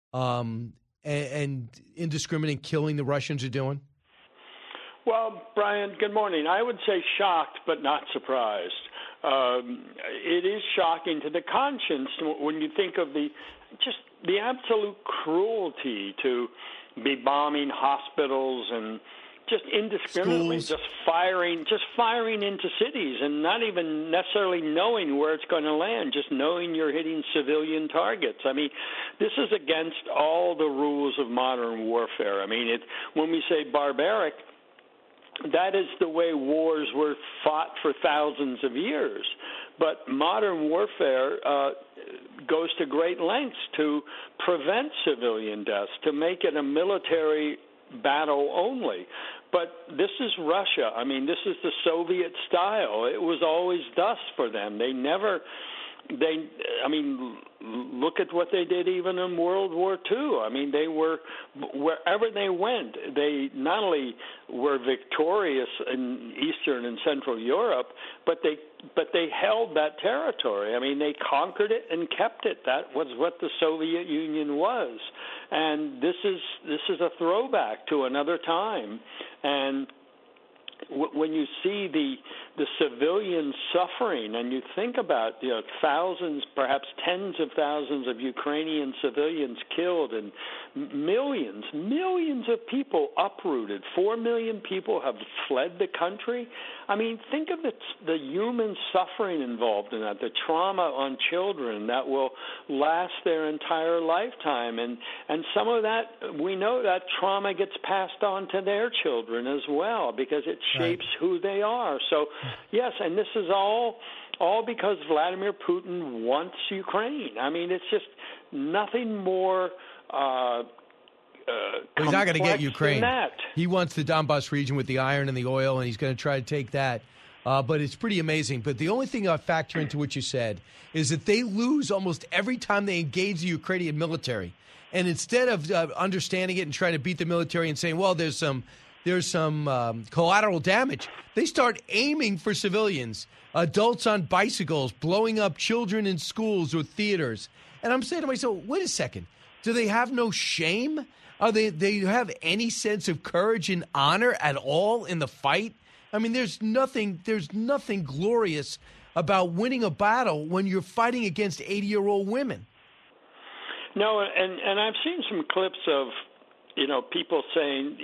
indiscriminate killing the Russians are doing? Well, Brian, good morning. I would say shocked but not surprised. It is shocking to the conscience when you think of the absolute cruelty to be bombing hospitals and just indiscriminately just firing into cities and not even necessarily knowing where it's going to land, just knowing you're hitting civilian targets. I mean, this is against all the rules of modern warfare. I mean, when we say barbaric, that is the way wars were fought for thousands of years. But modern warfare goes to great lengths to prevent civilian deaths, to make it a military battle only. But this is Russia. I mean, this is the Soviet style. It was always thus for them. Look at what they did even in World War II. I mean, they were, wherever they went, they not only were victorious in Eastern and Central Europe, but they held that territory. I mean, they conquered it and kept it. That was what the Soviet Union was. And this is a throwback to another time. And when you see the civilian suffering, and you think about thousands, perhaps tens of thousands of Ukrainian civilians killed, and millions of people uprooted, 4 million people have fled the country. I mean, think of the human suffering involved in that, the trauma on children that will last their entire lifetime, and some of that, we know that trauma gets passed on to their children as well, because it shapes who they are. So, yes, and this is all because Vladimir Putin wants Ukraine. I mean, it's just nothing more he's not going to get Ukraine. That. He wants the Donbas region with the iron and the oil, and he's going to try to take that. But it's pretty amazing. But the only thing I factor into what you said is that they lose almost every time they engage the Ukrainian military. And instead of understanding it and trying to beat the military and saying, well, there's some collateral damage, they start aiming for civilians, adults on bicycles, blowing up children in schools or theaters. And I'm saying to myself, wait a second, do they have no shame? They have any sense of courage and honor at all in the fight? I mean, there's nothing glorious about winning a battle when you're fighting against 80-year-old women. No, and I've seen some clips of, people saying,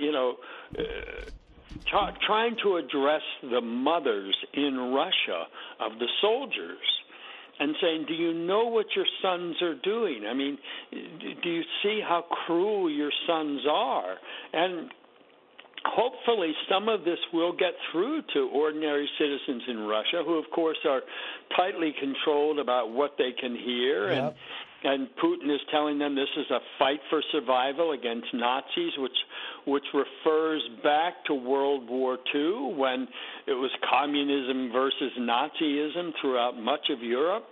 trying to address the mothers in Russia of the soldiers and saying, do you know what your sons are doing? I mean, do you see how cruel your sons are? And hopefully some of this will get through to ordinary citizens in Russia, who, of course, are tightly controlled about what they can hear. Yep. And Putin is telling them this is a fight for survival against Nazis, which refers back to World War II, when it was communism versus Nazism throughout much of Europe.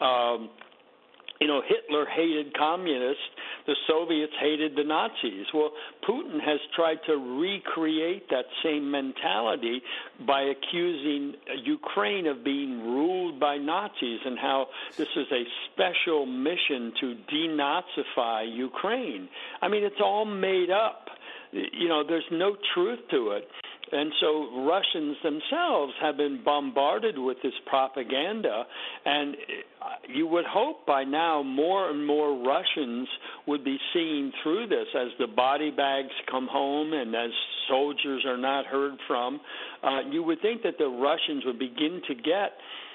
Hitler hated communists. The Soviets hated the Nazis. Well, Putin has tried to recreate that same mentality by accusing Ukraine of being ruled by Nazis, and how this is a special mission to denazify Ukraine. I mean, it's all made up. There's no truth to it. And so Russians themselves have been bombarded with this propaganda, and you would hope by now more and more Russians would be seeing through this as the body bags come home and as soldiers are not heard from. You would think that the Russians would begin to get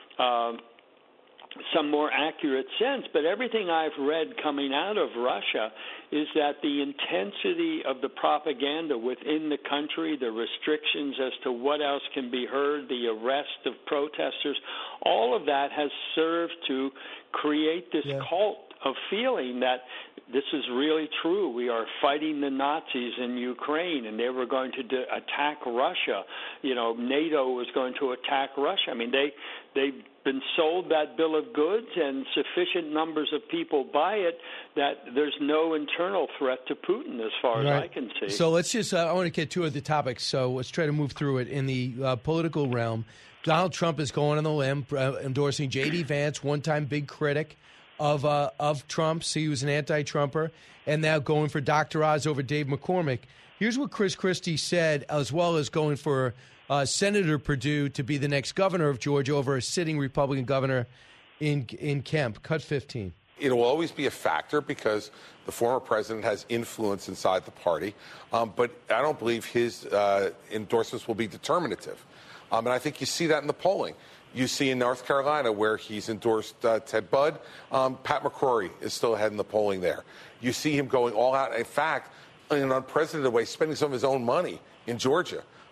some more accurate sense, but everything I've read coming out of Russia is that the intensity of the propaganda within the country, the restrictions as to what else can be heard, the arrest of protesters, all of that has served to create this cult of feeling that this is really true. We are fighting the Nazis in Ukraine, and they were going to attack Russia. NATO was going to attack Russia. I mean, they've been sold that bill of goods, and sufficient numbers of people buy it that there's no internal threat to Putin as far as I can see. So let's just, I want to get two of the topics, so let's try to move through it. In the political realm, Donald Trump is going on the limb, endorsing J.D. Vance, one-time big critic of Trump's. He was an anti-Trumper, and now going for Dr. Oz over Dave McCormick. Here's what Chris Christie said, as well as going for Senator Perdue to be the next governor of Georgia over a sitting Republican governor in Kemp. Cut 15. It will always be a factor because the former president has influence inside the party, but I don't believe his endorsements will be determinative. And I think you see that in the polling. You see in North Carolina where he's endorsed Ted Budd, Pat McCrory is still ahead in the polling there. You see him going all out. In fact, in an unprecedented way, spending some of his own money in Georgia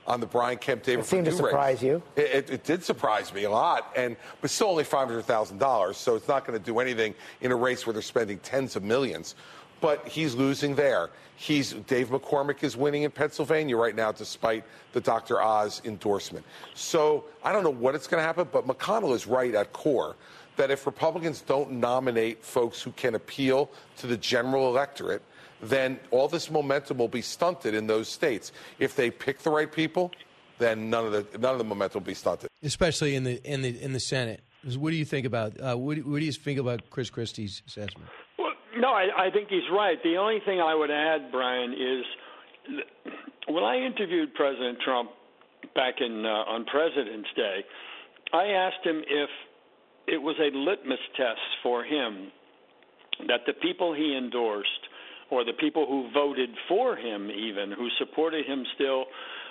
on the Brian Kemp David It seemed to Perdue race. surprise you. It did surprise me a lot, but still only $500,000, so it's not going to do anything in a race where they're spending tens of millions. But he's losing there. Dave McCormick is winning in Pennsylvania right now, despite the Dr. Oz endorsement. So I don't know what it's going to happen, but McConnell is right at core that if Republicans don't nominate folks who can appeal to the general electorate, then all this momentum will be stunted in those states. If they pick the right people, then none of the momentum will be stunted. Especially in the Senate. What do you think about what do you think about Chris Christie's assessment? Well, no, I think he's right. The only thing I would add, Brian, is when I interviewed President Trump back on President's Day, I asked him if it was a litmus test for him that the people he endorsed, or the people who voted for him even, who supported him still,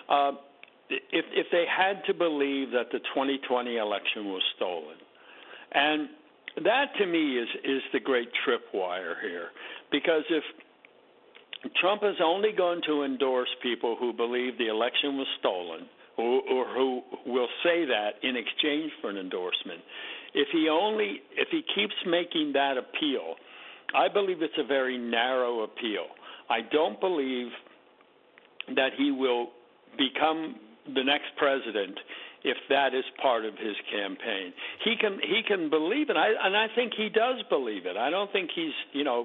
if they had to believe that the 2020 election was stolen. And that, to me, is the great tripwire here. Because if Trump is only going to endorse people who believe the election was stolen, or who will say that in exchange for an endorsement, if he keeps making that appeal, I believe it's a very narrow appeal. I don't believe that he will become the next president if that is part of his campaign. He can believe it, and I think he does believe it. I don't think he's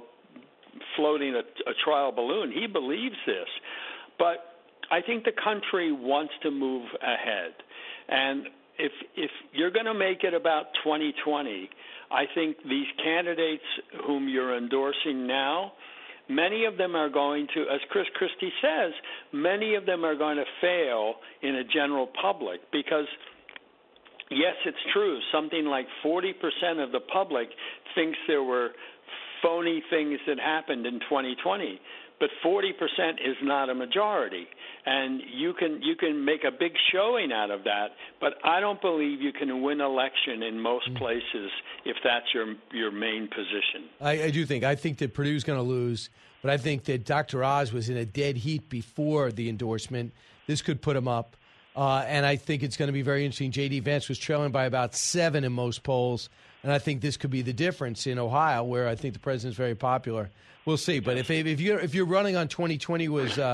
floating a trial balloon. He believes this, but I think the country wants to move ahead, and if you're going to make it about 2020, I think these candidates whom you're endorsing now, many of them are going to, as Chris Christie says, many of them are going to fail in a general public because, yes, it's true, something like 40% of the public thinks there were phony things that happened in 2020. But 40% is not a majority, and you can make a big showing out of that. But I don't believe you can win election in most places if that's your main position. I think that Perdue's going to lose, but I think that Dr. Oz was in a dead heat before the endorsement. This could put him up, and I think it's going to be very interesting. J.D. Vance was trailing by about 7 in most polls, and I think this could be the difference in Ohio, where I think the president's very popular. We'll see, but if you're running on 2020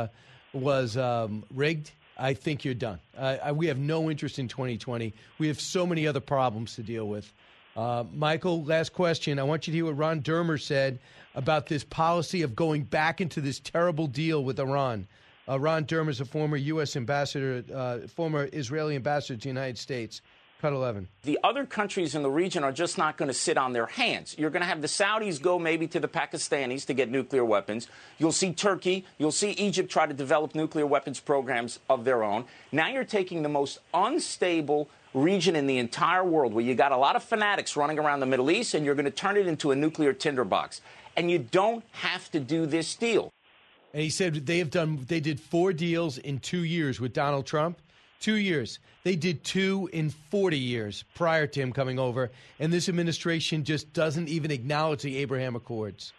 was rigged, I think you're done. We have no interest in 2020. We have so many other problems to deal with. Michael, last question. I want you to hear what Ron Dermer said about this policy of going back into this terrible deal with Iran. Ron Dermer is a former U.S. ambassador, former Israeli ambassador to the United States. Cut 11. The other countries in the region are just not going to sit on their hands. You're going to have the Saudis go maybe to the Pakistanis to get nuclear weapons. You'll see Turkey. You'll see Egypt try to develop nuclear weapons programs of their own. Now you're taking the most unstable region in the entire world, where you got a lot of fanatics running around the Middle East, and you're going to turn it into a nuclear tinderbox. And you don't have to do this deal. And he said they did 4 deals in 2 years with Donald Trump. 2 years. They did 2 in 40 years prior to him coming over, and this administration just doesn't even acknowledge the Abraham Accords.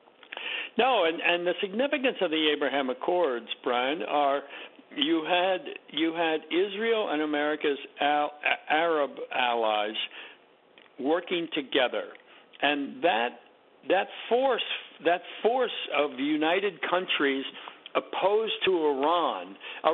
No, and the significance of the Abraham Accords, Brian, are you had Israel and America's Arab allies working together, and that force of the United countries opposed to Iran.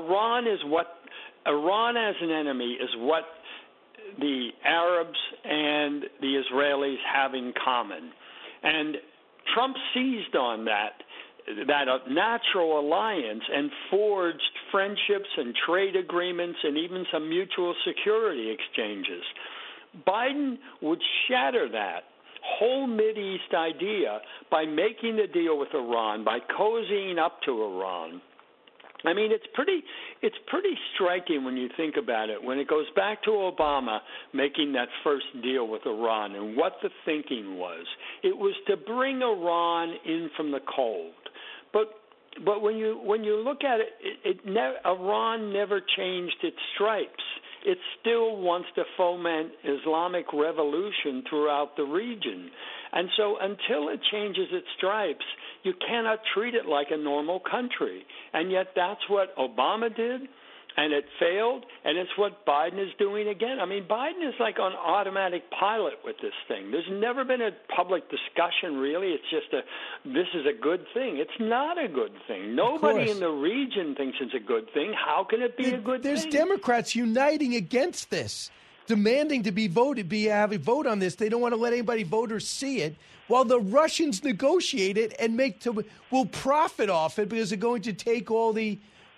Iran as an enemy is what the Arabs and the Israelis have in common. And Trump seized on that natural alliance and forged friendships and trade agreements and even some mutual security exchanges. Biden would shatter that whole Mideast idea by making the deal with Iran, by cozying up to Iran. I mean, it's pretty striking when you think about it. When it goes back to Obama making that first deal with Iran and what the thinking was, it was to bring Iran in from the cold. But when you look at it, Iran never changed its stripes. It still wants to foment Islamic revolution throughout the region. And so until it changes its stripes, you cannot treat it like a normal country. And yet that's what Obama did. and it failed, and it's what Biden is doing again. I mean, Biden is like on automatic pilot with this thing. There's never been a public discussion, really. It's just this is a good thing. It's not a good thing. Nobody in the region thinks it's a good thing. How can it be a good thing? There's Democrats uniting against this, demanding to have a vote on this. They don't want to let anybody vote or see it, while the Russians negotiate it and will profit off it because they're going to take all the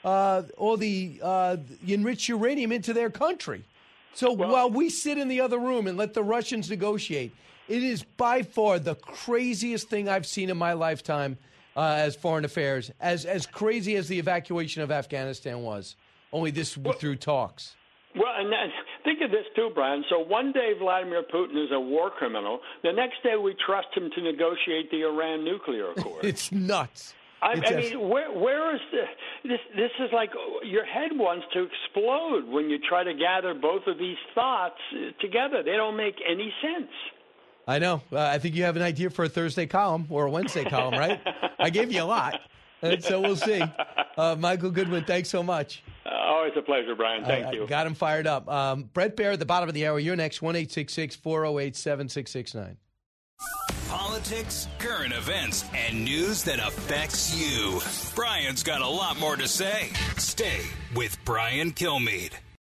enriched uranium into their country. So while we sit in the other room and let the Russians negotiate, it is by far the craziest thing I've seen in my lifetime as foreign affairs, as crazy as the evacuation of Afghanistan was, only this through talks. Well, and think of this too, Brian. So one day Vladimir Putin is a war criminal. The next day we trust him to negotiate the Iran nuclear accord. It's nuts. I mean, where is this? This is like your head wants to explode when you try to gather both of these thoughts together. They don't make any sense. I know. I think you have an idea for a Thursday column or a Wednesday column, right? I gave you a lot, and so we'll see. Michael Goodwin, thanks so much. Always a pleasure, Brian. Thank you. Got him fired up. Brett Baer at the bottom of the hour. You're next, 1-866-408-7669. Politics, current events, and news that affects you. Brian's got a lot more to say. Stay with Brian Kilmeade.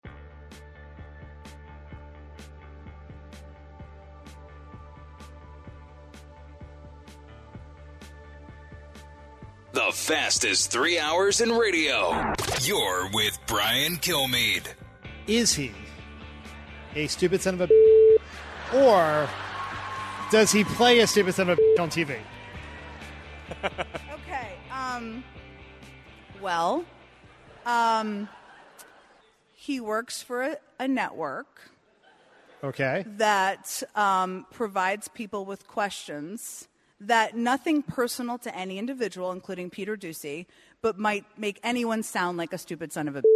The fastest 3 hours in radio. You're with Brian Kilmeade. Is he a stupid son of a or does he play a stupid son of a on TV? Okay. He works for a network. Okay. That provides people with questions that nothing personal to any individual, including Peter Doocy, but might make anyone sound like a stupid son of a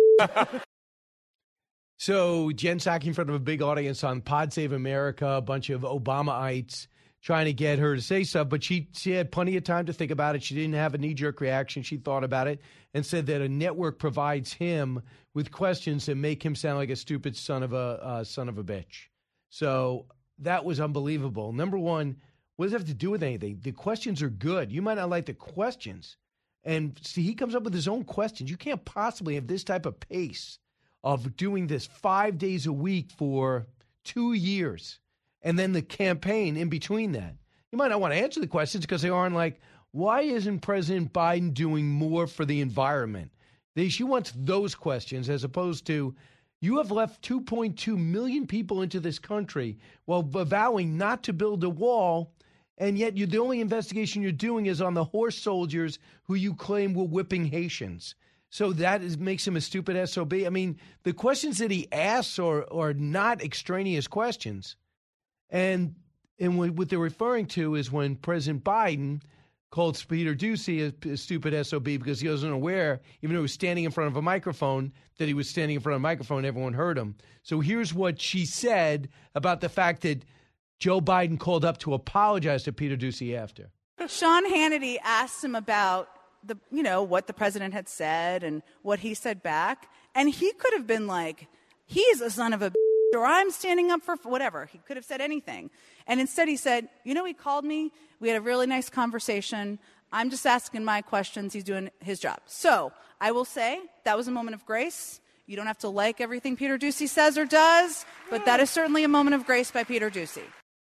So Jen Psaki in front of a big audience on Pod Save America, a bunch of Obamaites trying to get her to say stuff, but she had plenty of time to think about it. She didn't have a knee-jerk reaction. She thought about it and said that a network provides him with questions that make him sound like a stupid son of a bitch. So that was unbelievable. Number one, what does it have to do with anything? The questions are good. You might not like the questions. And see, he comes up with his own questions. You can't possibly have this type of pace of doing this 5 days a week for 2 years, and then the campaign in between that. You might not want to answer the questions because they aren't like, why isn't President Biden doing more for the environment? She wants those questions as opposed to, you have left 2.2 million people into this country while vowing not to build a wall, and yet the only investigation you're doing is on the horse soldiers who you claim were whipping Haitians. So that makes him a stupid SOB. I mean, the questions that he asks are not extraneous questions. And what they're referring to is when President Biden called Peter Doocy a stupid SOB because he wasn't aware, even though he was standing in front of a microphone, that he was standing in front of a microphone and everyone heard him. So here's what she said about the fact that Joe Biden called up to apologize to Peter Doocy after. Sean Hannity asked him about what the president had said and what he said back. And he could have been like, he's a son of a or I'm standing up for whatever. He could have said anything. And instead he said, he called me. We had a really nice conversation. I'm just asking my questions. He's doing his job. So I will say that was a moment of grace. You don't have to like everything Peter Doocy says or does, but that is certainly a moment of grace by Peter Doocy.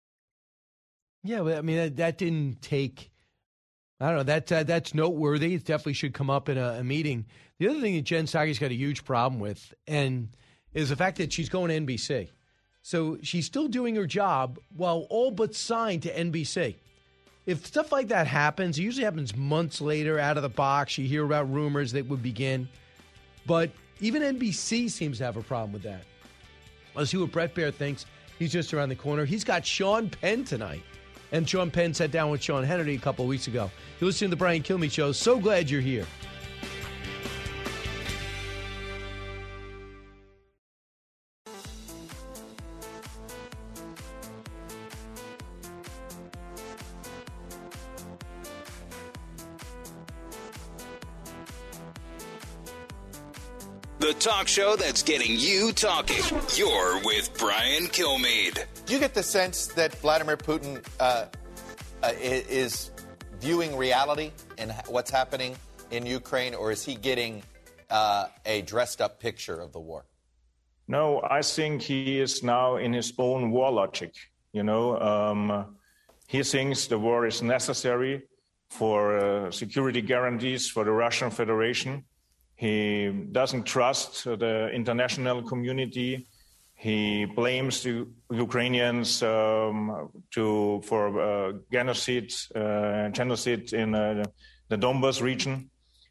Yeah, but I mean, that didn't take... I don't know. That's noteworthy. It definitely should come up in a meeting. The other thing that Jen Psaki's got a huge problem with is the fact that she's going to NBC. So she's still doing her job while all but signed to NBC. If stuff like that happens, it usually happens months later, out of the box. You hear about rumors that would begin. But even NBC seems to have a problem with that. Let's see what Brett Baer thinks. He's just around the corner. He's got Sean Penn tonight. And Sean Penn sat down with Sean Hannity a couple of weeks ago. You're listening to the Brian Kilmeade Show. So glad you're here. the talk show that's getting you talking. You're with Brian Kilmeade. Do you get the sense that Vladimir Putin is viewing reality in what's happening in Ukraine, or is he getting a dressed-up picture of the war? No, I think he is now in his own war logic. He thinks the war is necessary for security guarantees for the Russian Federation. He doesn't trust the international community. He blames the Ukrainians for genocide in the Donbas region.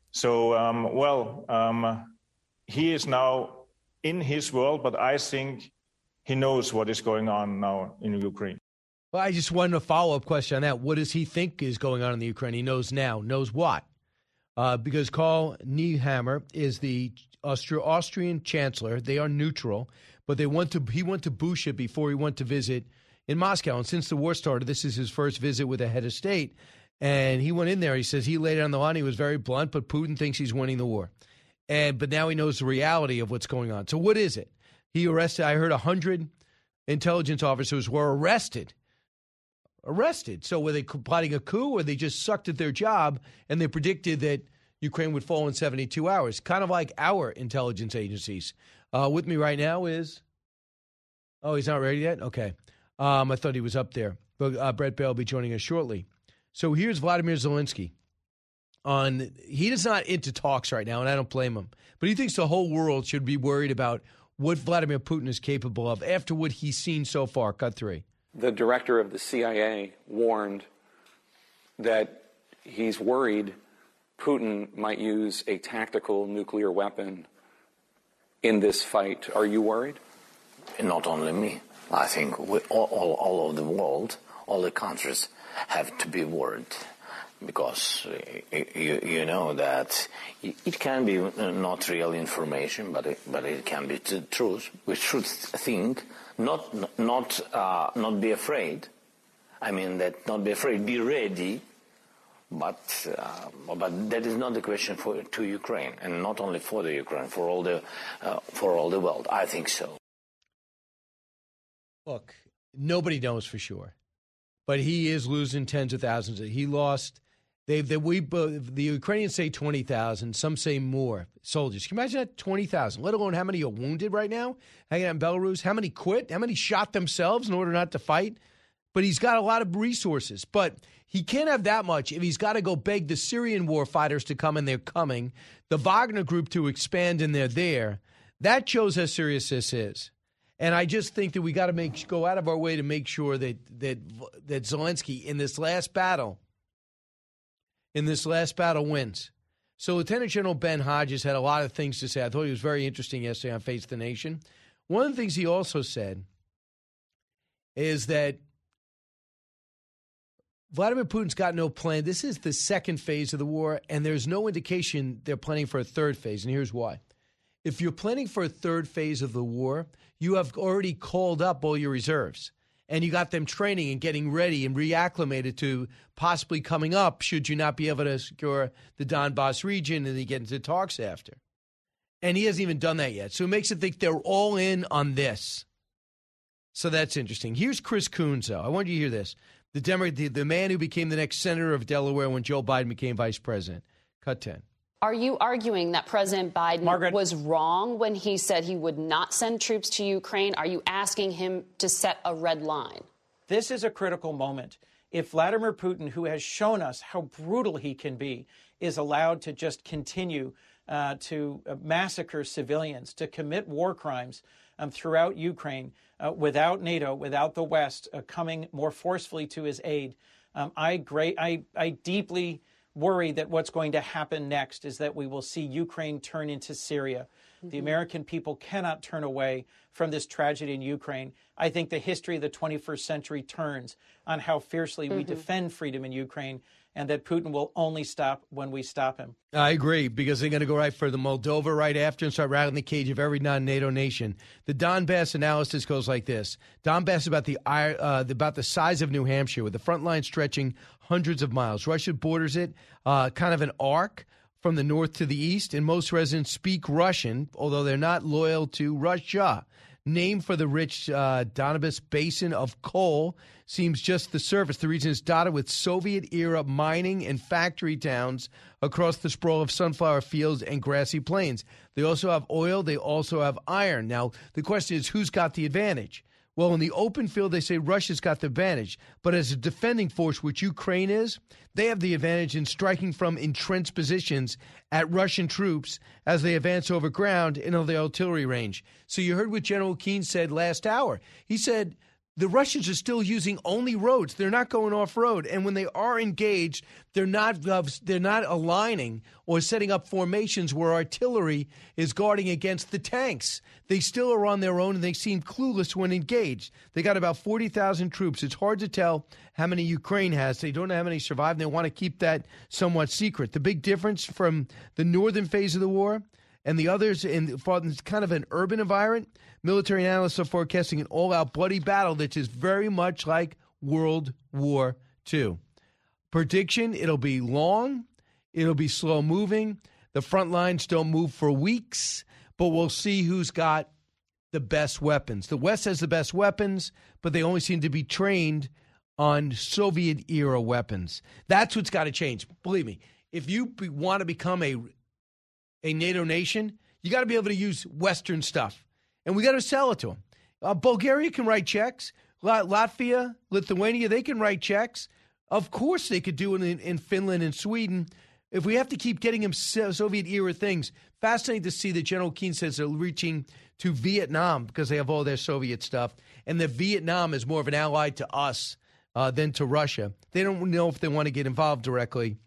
So, he is now in his world, but I think he knows what is going on now in Ukraine. Well, I just wanted a follow-up question on that. What does he think is going on in the Ukraine? He knows now. Knows what? Because Karl Nehammer is the Austrian chancellor. They are neutral, but he went to Bucha before he went to visit in Moscow. And since the war started, this is his first visit with a head of state. And he went in there. He says he laid it on the line. He was very blunt, but Putin thinks he's winning the war. But now he knows the reality of what's going on. So what is it? He arrested, I heard 100 intelligence officers were arrested. So were they plotting a coup, or they just sucked at their job and they predicted that Ukraine would fall in 72 hours? Kind of like our intelligence agencies. With me right now is, he's not ready yet? Okay. I thought he was up there. But Brett Bale will be joining us shortly. So here's Vladimir Zelensky. He is not into talks right now, and I don't blame him. But he thinks the whole world should be worried about what Vladimir Putin is capable of after what he's seen so far. Cut 3. The director of the CIA warned that he's worried Putin might use a tactical nuclear weapon in this fight. Are you worried? Not only me. I think all over the world, all the countries have to be worried, because you know that it can be not real information, but it can be the truth. We should think, not be afraid. I mean, that not be afraid, be ready. But that is not the question to Ukraine, and not only for the Ukraine, for all the world. I think so. Look, nobody knows for sure, but he is losing tens of thousands. He lost. The Ukrainians say 20,000. Some say more soldiers. Can you imagine that? 20,000. Let alone how many are wounded right now, hanging out in Belarus. How many quit? How many shot themselves in order not to fight? But he's got a lot of resources. But he can't have that much if he's got to go beg the Syrian war fighters to come, and they're coming. The Wagner group to expand, and they're there. That shows how serious this is. And I just think that we got to go out of our way to make sure that Zelensky in this last battle wins. So Lieutenant General Ben Hodges had a lot of things to say. I thought he was very interesting yesterday on Face the Nation. One of the things he also said is that Vladimir Putin's got no plan. This is the second phase of the war, and there's no indication they're planning for a third phase, and here's why. If you're planning for a third phase of the war, you have already called up all your reserves, and you got them training and getting ready and reacclimated to possibly coming up should you not be able to secure the Donbas region and then get into talks after. And he hasn't even done that yet. So it makes it think they're all in on this. So that's interesting. Here's Chris Coons, though. I want you to hear this. The man who became the next senator of Delaware when Joe Biden became vice president. Cut 10. Are you arguing that President Biden was wrong when he said he would not send troops to Ukraine? Are you asking him to set a red line? This is a critical moment. If Vladimir Putin, who has shown us how brutal he can be, is allowed to just continue to massacre civilians, to commit war crimes throughout Ukraine without NATO, without the West coming more forcefully to his aid, I deeply worry that what's going to happen next is that we will see Ukraine turn into Syria. Mm-hmm. The American people cannot turn away from this tragedy in Ukraine. I think the history of the 21st century turns on how fiercely we defend freedom in Ukraine, and that Putin will only stop when we stop him. I agree, because they're going to go right for the Moldova right after and start rattling the cage of every non-NATO nation. The Donbass analysis goes like this. Donbass is about the size of New Hampshire, with the front line stretching hundreds of miles. Russia borders it, kind of an arc from the north to the east, and most residents speak Russian, although they're not loyal to Russia. Named for the rich Donbas basin of coal, seems just the surface. The region is dotted with Soviet-era mining and factory towns across the sprawl of sunflower fields and grassy plains. They also have oil. They also have iron. Now, the question is, who's got the advantage? Well, in the open field, they say Russia's got the advantage. But as a defending force, which Ukraine is, they have the advantage in striking from entrenched positions at Russian troops as they advance over ground into the artillery range. So you heard what General Keane said last hour. He said the Russians are still using only roads. They're not going off-road. And when they are engaged, they're not aligning or setting up formations where artillery is guarding against the tanks. They still are on their own, and they seem clueless when engaged. They got about 40,000 troops. It's hard to tell how many Ukraine has. They don't know how many survived, and they want to keep that somewhat secret. The big difference from the northern phase of the war and the others in kind of an urban environment, military analysts are forecasting an all-out bloody battle that is very much like World War II. Prediction, it'll be long, it'll be slow-moving. The front lines don't move for weeks, but we'll see who's got the best weapons. The West has the best weapons, but they only seem to be trained on Soviet-era weapons. That's what's got to change. Believe me, if you want to become a NATO nation, you got to be able to use Western stuff. And we got to sell it to them. Bulgaria can write checks. Latvia, Lithuania, they can write checks. Of course they could do it in Finland and Sweden. If we have to keep getting them Soviet-era things, fascinating to see that General Keane says they're reaching to Vietnam because they have all their Soviet stuff, and that Vietnam is more of an ally to us than to Russia. They don't know if they want to get involved directly.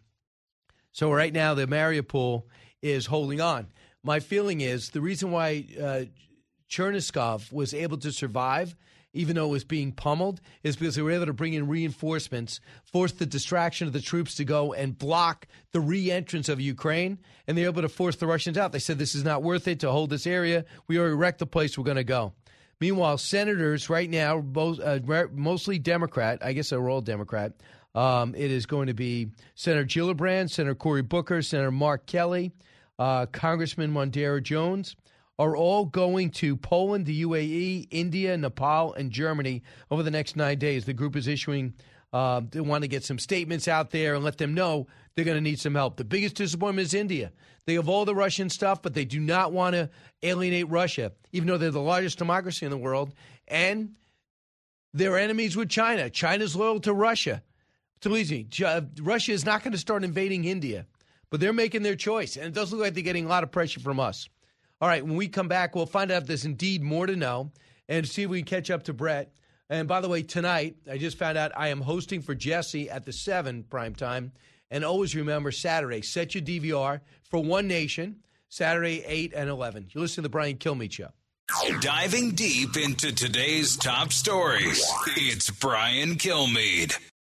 So right now, the Mariupol is holding on. My feeling is the reason why Cherniskov was able to survive, even though it was being pummeled, is because they were able to bring in reinforcements, force the distraction of the troops to go and block the re-entrance of Ukraine, and they were able to force the Russians out. They said, this is not worth it to hold this area. We already wrecked the place. We're going to go. Meanwhile, senators right now, mostly Democrat, I guess they're all Democrat, it is going to be Senator Gillibrand, Senator Cory Booker, Senator Mark Kelly, Congressman Mondaire Jones, are all going to Poland, the UAE, India, Nepal, and Germany over the next 9 days. The group is issuing, they want to get some statements out there and let them know they're going to need some help. The biggest disappointment is India. They have all the Russian stuff, but they do not want to alienate Russia, even though they're the largest democracy in the world. And they're enemies with China. China's loyal to Russia. Believe me, Russia is not going to start invading India, but they're making their choice. And it does look like they're getting a lot of pressure from us. All right, when we come back, we'll find out if there's indeed more to know and see if we can catch up to Brett. And by the way, tonight, I just found out I am hosting for Jesse at the 7 primetime. And always remember, Saturday, set your DVR for One Nation, Saturday, 8 and 11. You listen to the Brian Kilmeade Show. Diving deep into today's top stories, it's Brian Kilmeade.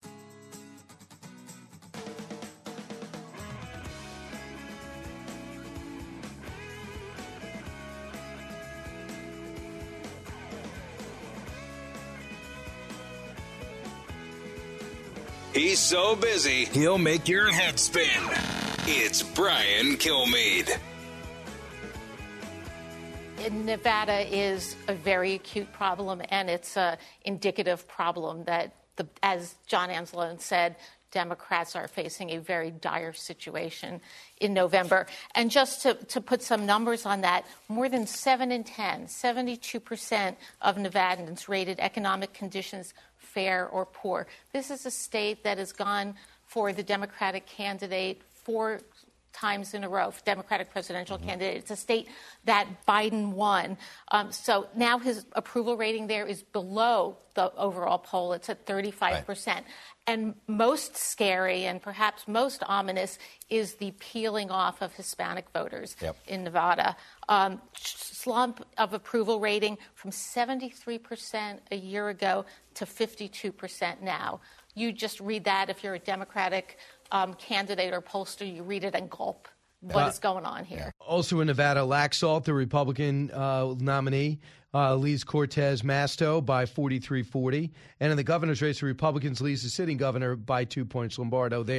He's so busy, he'll make your head spin. It's Brian Kilmeade. Nevada is a very acute problem, and it's an indicative problem that, as John Anzalone said, Democrats are facing a very dire situation in November. And just to put some numbers on that, more than 7 in 10, 72% of Nevadans rated economic conditions fair or poor. This is a state that has gone for the Democratic candidate 4 times in a row, Democratic presidential candidate. It's a state that Biden won. So now his approval rating there is below the overall poll. It's at 35%. Right. And most scary and perhaps most ominous is the peeling off of Hispanic voters in Nevada. Slump of approval rating from 73% a year ago to 52% now. You just read that if you're a Democratic candidate or pollster, you read it and gulp. What is going on here? Also in Nevada, Laxalt, the Republican nominee, leads Cortez Masto by 43-40. And in the governor's race, the Republicans leads the sitting governor by 2 points, Lombardo there.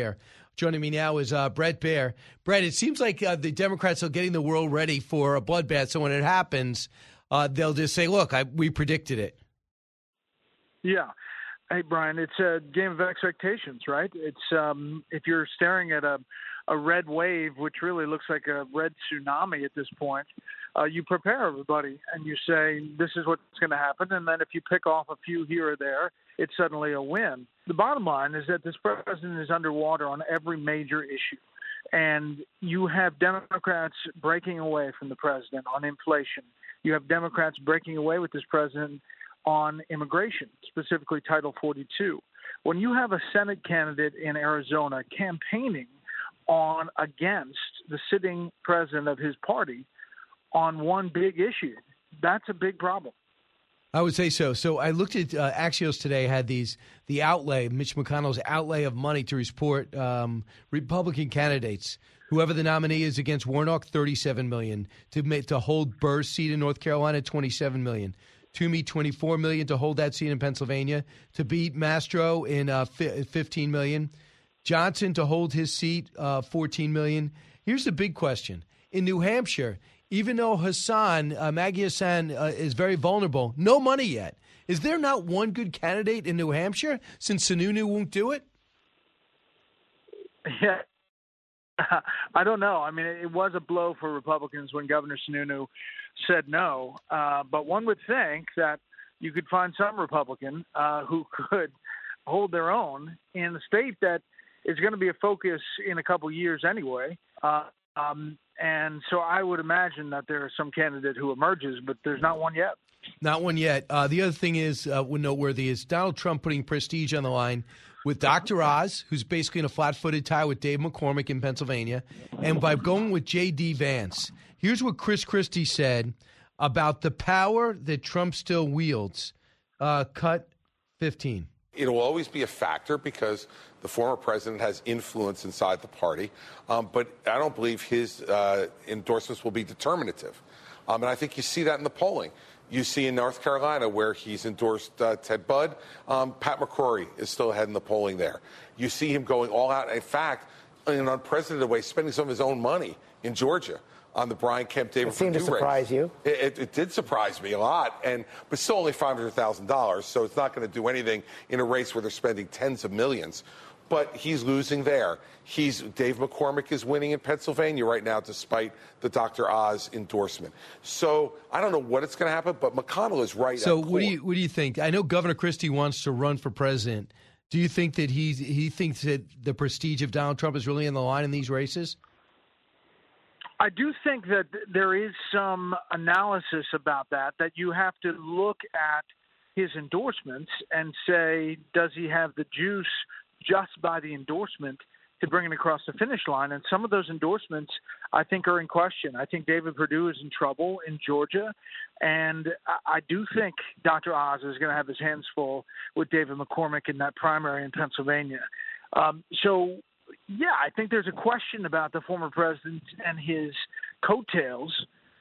Joining me now is Bret Baier. Bret, it seems like the Democrats are getting the world ready for a bloodbath. So when it happens, they'll just say, look, we predicted it. Yeah. Hey, Brian, it's a game of expectations, right? It's if you're staring at a red wave, which really looks like a red tsunami at this point, you prepare everybody and you say, this is what's going to happen. And then if you pick off a few here or there, it's suddenly a win. The bottom line is that this president is underwater on every major issue. And you have Democrats breaking away from the president on inflation. You have Democrats breaking away with this president on immigration, specifically Title 42. When you have a Senate candidate in Arizona campaigning against the sitting president of his party on one big issue, that's a big problem. I would say so. So I looked at Axios today, had the outlay, Mitch McConnell's outlay of money to support Republican candidates. Whoever the nominee is against Warnock, $37 million. To hold Burr's seat in North Carolina, $27 million. Toomey, $24 million to hold that seat in Pennsylvania. To beat Mastro in $15 million. Johnson to hold his seat, $14 million. Here's the big question. In New Hampshire, even though Maggie Hassan is very vulnerable, no money yet. Is there not one good candidate in New Hampshire since Sununu won't do it? Yeah. I don't know. I mean, it was a blow for Republicans when Governor Sununu said no. But one would think that you could find some Republican who could hold their own in the state that is going to be a focus in a couple years anyway. And so I would imagine that there is some candidate who emerges, but there's not one yet. Not one yet. The other thing is noteworthy is Donald Trump putting prestige on the line with Dr. Oz, who's basically in a flat-footed tie with Dave McCormick in Pennsylvania, and by going with J.D. Vance. Here's what Chris Christie said about the power that Trump still wields. Cut 15. It'll always be a factor because the former president has influence inside the party, but I don't believe his endorsements will be determinative. And I think you see that in the polling. You see in North Carolina where he's endorsed Ted Budd, Pat McCrory is still ahead in the polling there. You see him going all out. In fact, in an unprecedented way, spending some of his own money in Georgia on the Brian Kemp David Perdue race. It seemed to surprise you. It did surprise me a lot, but still only $500,000, so it's not going to do anything in a race where they're spending tens of millions. But he's losing there. Dave McCormick is winning in Pennsylvania right now despite the Dr. Oz endorsement. So I don't know what it's going to happen, but McConnell is right. So what do you think? I know Governor Christie wants to run for president. Do you think that he thinks that the prestige of Donald Trump is really in the line in these races? I do think that there is some analysis about that you have to look at his endorsements and say, does he have the juice just by the endorsement to bring it across the finish line? And some of those endorsements, I think, are in question. I think David Perdue is in trouble in Georgia. And I do think Dr. Oz is going to have his hands full with David McCormick in that primary in Pennsylvania. Yeah, I think there's a question about the former president and his coattails,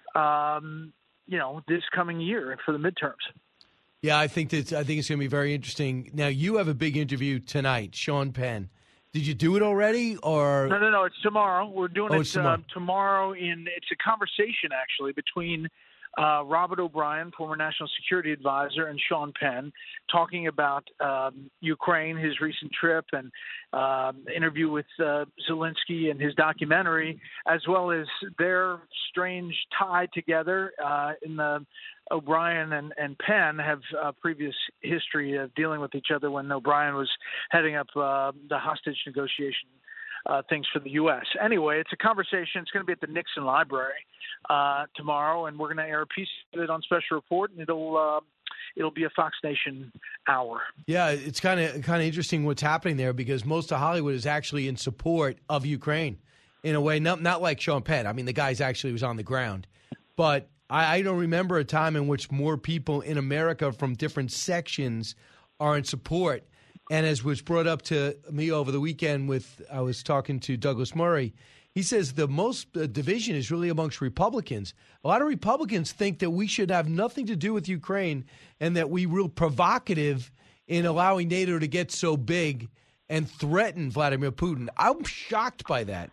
this coming year for the midterms. Yeah, I think it's going to be very interesting. Now, you have a big interview tonight, Sean Penn. Did you do it already, or No. It's tomorrow. We're doing it tomorrow. It's a conversation actually between Robert O'Brien, former National Security Advisor, and Sean Penn, talking about Ukraine, his recent trip, and interview with Zelensky and his documentary, as well as their strange tie together in the O'Brien and Penn have previous history of dealing with each other when O'Brien was heading up the hostage negotiation things for the U.S. Anyway, it's a conversation. It's going to be at the Nixon Library tomorrow, and we're going to air a piece of it on Special Report, and it'll be a Fox Nation hour. Yeah, it's kind of interesting what's happening there because most of Hollywood is actually in support of Ukraine in a way, not like Sean Penn. I mean, the guy's actually was on the ground, but I don't remember a time in which more people in America from different sections are in support. And as was brought up to me over the weekend I was talking to Douglas Murray, he says the most division is really amongst Republicans. A lot of Republicans think that we should have nothing to do with Ukraine and that we're real provocative in allowing NATO to get so big and threaten Vladimir Putin. I'm shocked by that.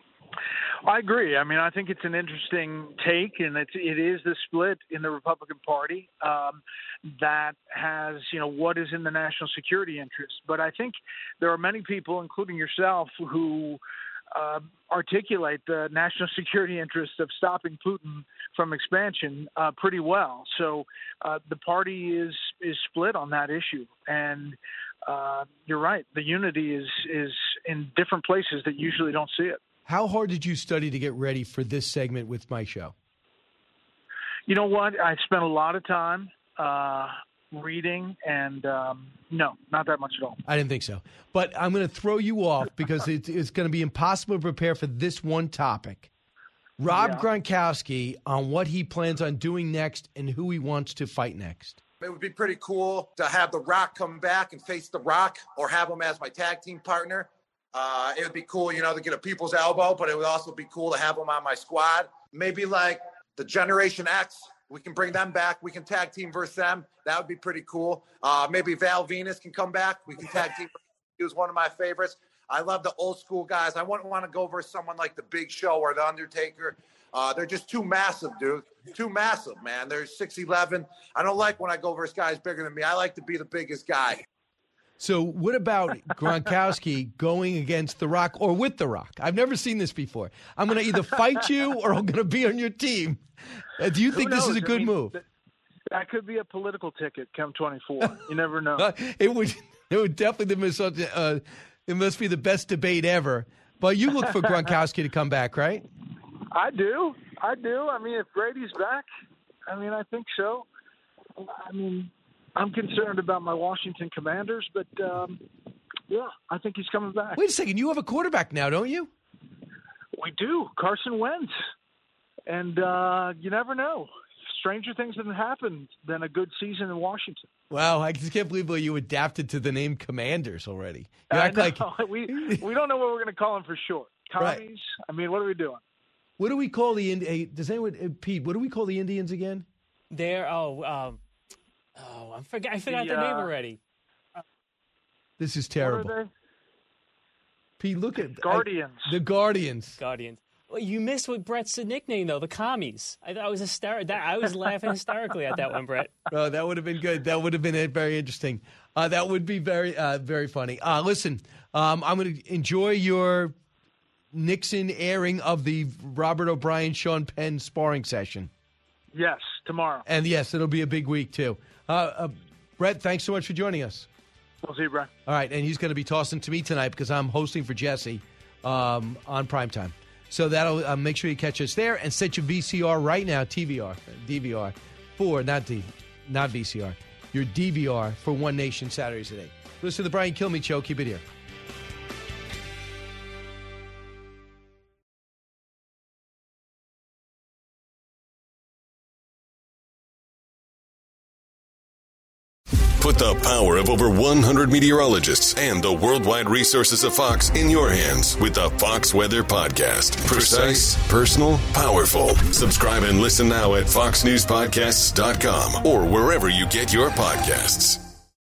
I agree. I mean, I think it's an interesting take, and it is the split in the Republican Party that has, what is in the national security interest. But I think there are many people, including yourself, who articulate the national security interest of stopping Putin from expansion pretty well. So the party is split on that issue, and you're right. The unity is in different places that usually don't see it. How hard did you study to get ready for this segment with my show? You know what? I spent a lot of time reading, and no, not that much at all. I didn't think so. But I'm going to throw you off because it's going to be impossible to prepare for this one topic. Rob Gronkowski on what he plans on doing next and who he wants to fight next. It would be pretty cool to have The Rock come back and face The Rock, or have him as my tag team partner. It would be cool, to get a people's elbow, but it would also be cool to have him on my squad. Maybe like the Generation X, we can bring them back. We can tag team versus them. That would be pretty cool. Maybe Val Venus can come back. We can tag team. He was one of my favorites. I love the old school guys. I wouldn't want to go versus someone like The Big Show or The Undertaker. They're just too massive, dude. Too massive, man. They're 6'11". I don't like when I go versus guys bigger than me. I like to be the biggest guy. So what about Gronkowski going against The Rock or with The Rock? I've never seen this before. I'm going to either fight you or I'm going to be on your team. Do you think this is a good move? That could be a political ticket come 24. You never know. It would definitely be it must be the best debate ever. But you look for Gronkowski to come back, right? I do. I mean, if Brady's back, I think so. I'm concerned about my Washington Commanders, but, I think he's coming back. Wait a second. You have a quarterback now, don't you? We do. Carson Wentz. And you never know. Stranger things have happened than a good season in Washington. Wow, I just can't believe you adapted to the name Commanders already. You I act know. like we don't know what we're going to call him for short. Commies? Right. What are we doing? What do we call the Does anyone, Pete? What do we call the Indians again? They're I forgot their name already. This is terrible. What are they? Pete, look at Guardians. The Guardians. Well, you missed what Brett's nickname though, the Commies. I was hysterical. I was laughing hysterically at that one, Brett. Oh, that would have been good. That would have been very interesting. That would be very, very funny. Listen, I'm going to enjoy your Nixon airing of the Robert O'Brien, Sean Penn sparring session. Yes, tomorrow. And yes, it'll be a big week too. Brett, thanks so much for joining us. We'll see you, Brett. All right, and he's going to be tossing to me tonight because I'm hosting for Jesse on Primetime. So that'll make sure you catch us there and set your VCR right now, DVR for not VCR, your DVR for One Nation Saturdays at 8. Listen to the Brian Kilmeade Show. Keep it here. Put the power of over 100 meteorologists and the worldwide resources of Fox in your hands with the Fox Weather Podcast. Precise, personal, powerful. Subscribe and listen now at foxnewspodcasts.com or wherever you get your podcasts.